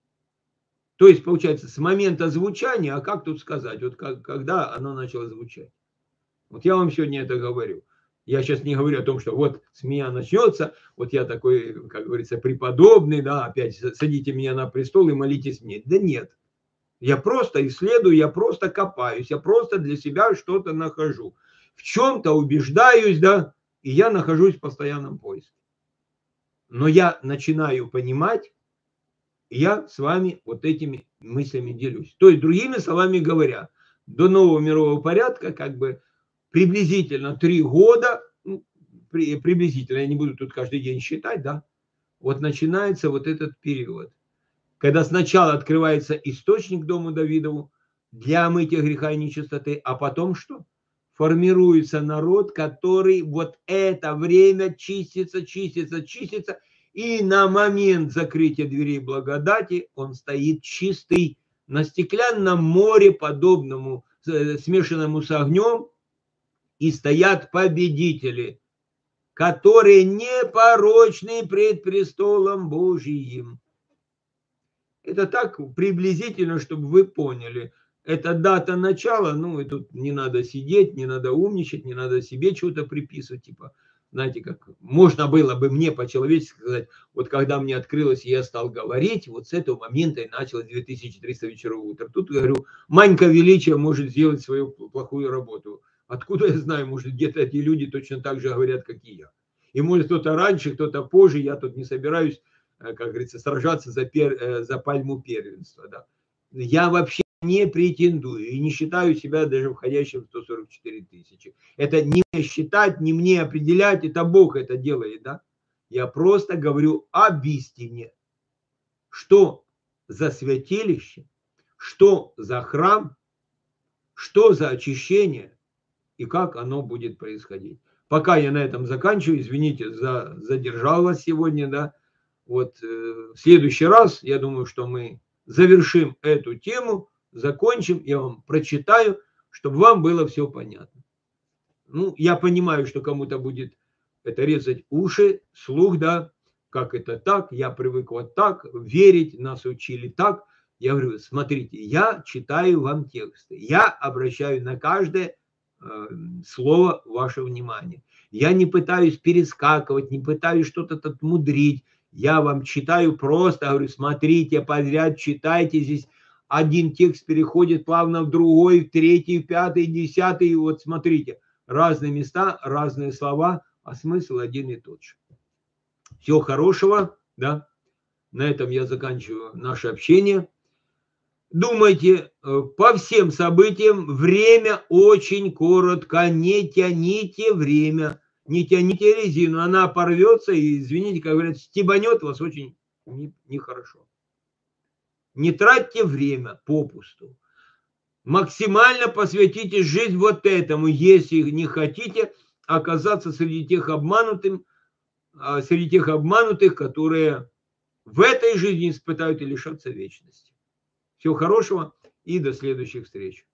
Speaker 1: то есть, получается, с момента звучания, а как тут сказать, вот когда оно начало звучать? Вот я вам сегодня это говорю. Я сейчас не говорю о том, что вот с меня начнется, вот я такой, как говорится, преподобный, да, опять садите меня на престол и молитесь мне. Да нет. Я просто исследую, я просто копаюсь, я просто для себя что-то нахожу. В чем-то убеждаюсь, да, и я нахожусь в постоянном поиске. Но я начинаю понимать, и я с вами вот этими мыслями делюсь. То есть, другими словами говоря, до нового мирового порядка как бы приблизительно 3 года, ну, приблизительно, я не буду тут каждый день считать, да, вот начинается вот этот период, когда сначала открывается источник дому Давидову для омытия греха и нечистоты, а потом что? Формируется народ, который вот это время чистится, и на момент закрытия дверей благодати он стоит чистый на стеклянном море, подобному смешанному с огнем, и стоят победители, которые непорочны пред престолом Божиим. Это так приблизительно, чтобы вы поняли. Это дата начала, ну и тут не надо сидеть, не надо умничать, не надо себе что-то приписывать, типа, знаете, как можно было бы мне по-человечески сказать, вот когда мне открылось, я стал говорить, вот с этого момента и началось 2300 вечеров утра. Тут, говорю, Манька Величия может сделать свою плохую работу. Откуда я знаю, может, где-то эти люди точно так же говорят, как и я. И может кто-то раньше, кто-то позже, я тут не собираюсь, как говорится, сражаться за пальму первенства. Да. Я вообще не претендую и не считаю себя даже входящим в 144 тысячи. Это не мне считать, не мне определять, это Бог это делает. Да. Я просто говорю об истине. Что за святилище, что за храм, что за очищение и как оно будет происходить. Пока я на этом заканчиваю, извините, задержал вас сегодня, да. Вот в следующий раз, я думаю, что мы завершим эту тему, закончим, я вам прочитаю, чтобы вам было все понятно. Ну, я понимаю, что кому-то будет это резать уши, слух, да, как это так, я привык вот так, верить, нас учили так. Я говорю, смотрите, я читаю вам тексты, я обращаю на каждое слово ваше внимание. Я не пытаюсь перескакивать, не пытаюсь что-то тут мудрить. Я вам читаю просто, говорю, смотрите подряд, читайте здесь. Один текст переходит плавно в другой, в третий, в пятый, десятый. И вот смотрите, разные места, разные слова, а смысл один и тот же. Всего хорошего, да. На этом я заканчиваю наше общение. Думайте, по всем событиям время очень коротко, не тяните время, не тяните резину, она порвется и, извините, как говорят, стебанет вас очень нехорошо. Не тратьте время попусту. Максимально посвятите жизнь вот этому, если не хотите оказаться среди тех обманутых, которые в этой жизни испытают и лишатся вечности. Всего хорошего и до следующих встреч.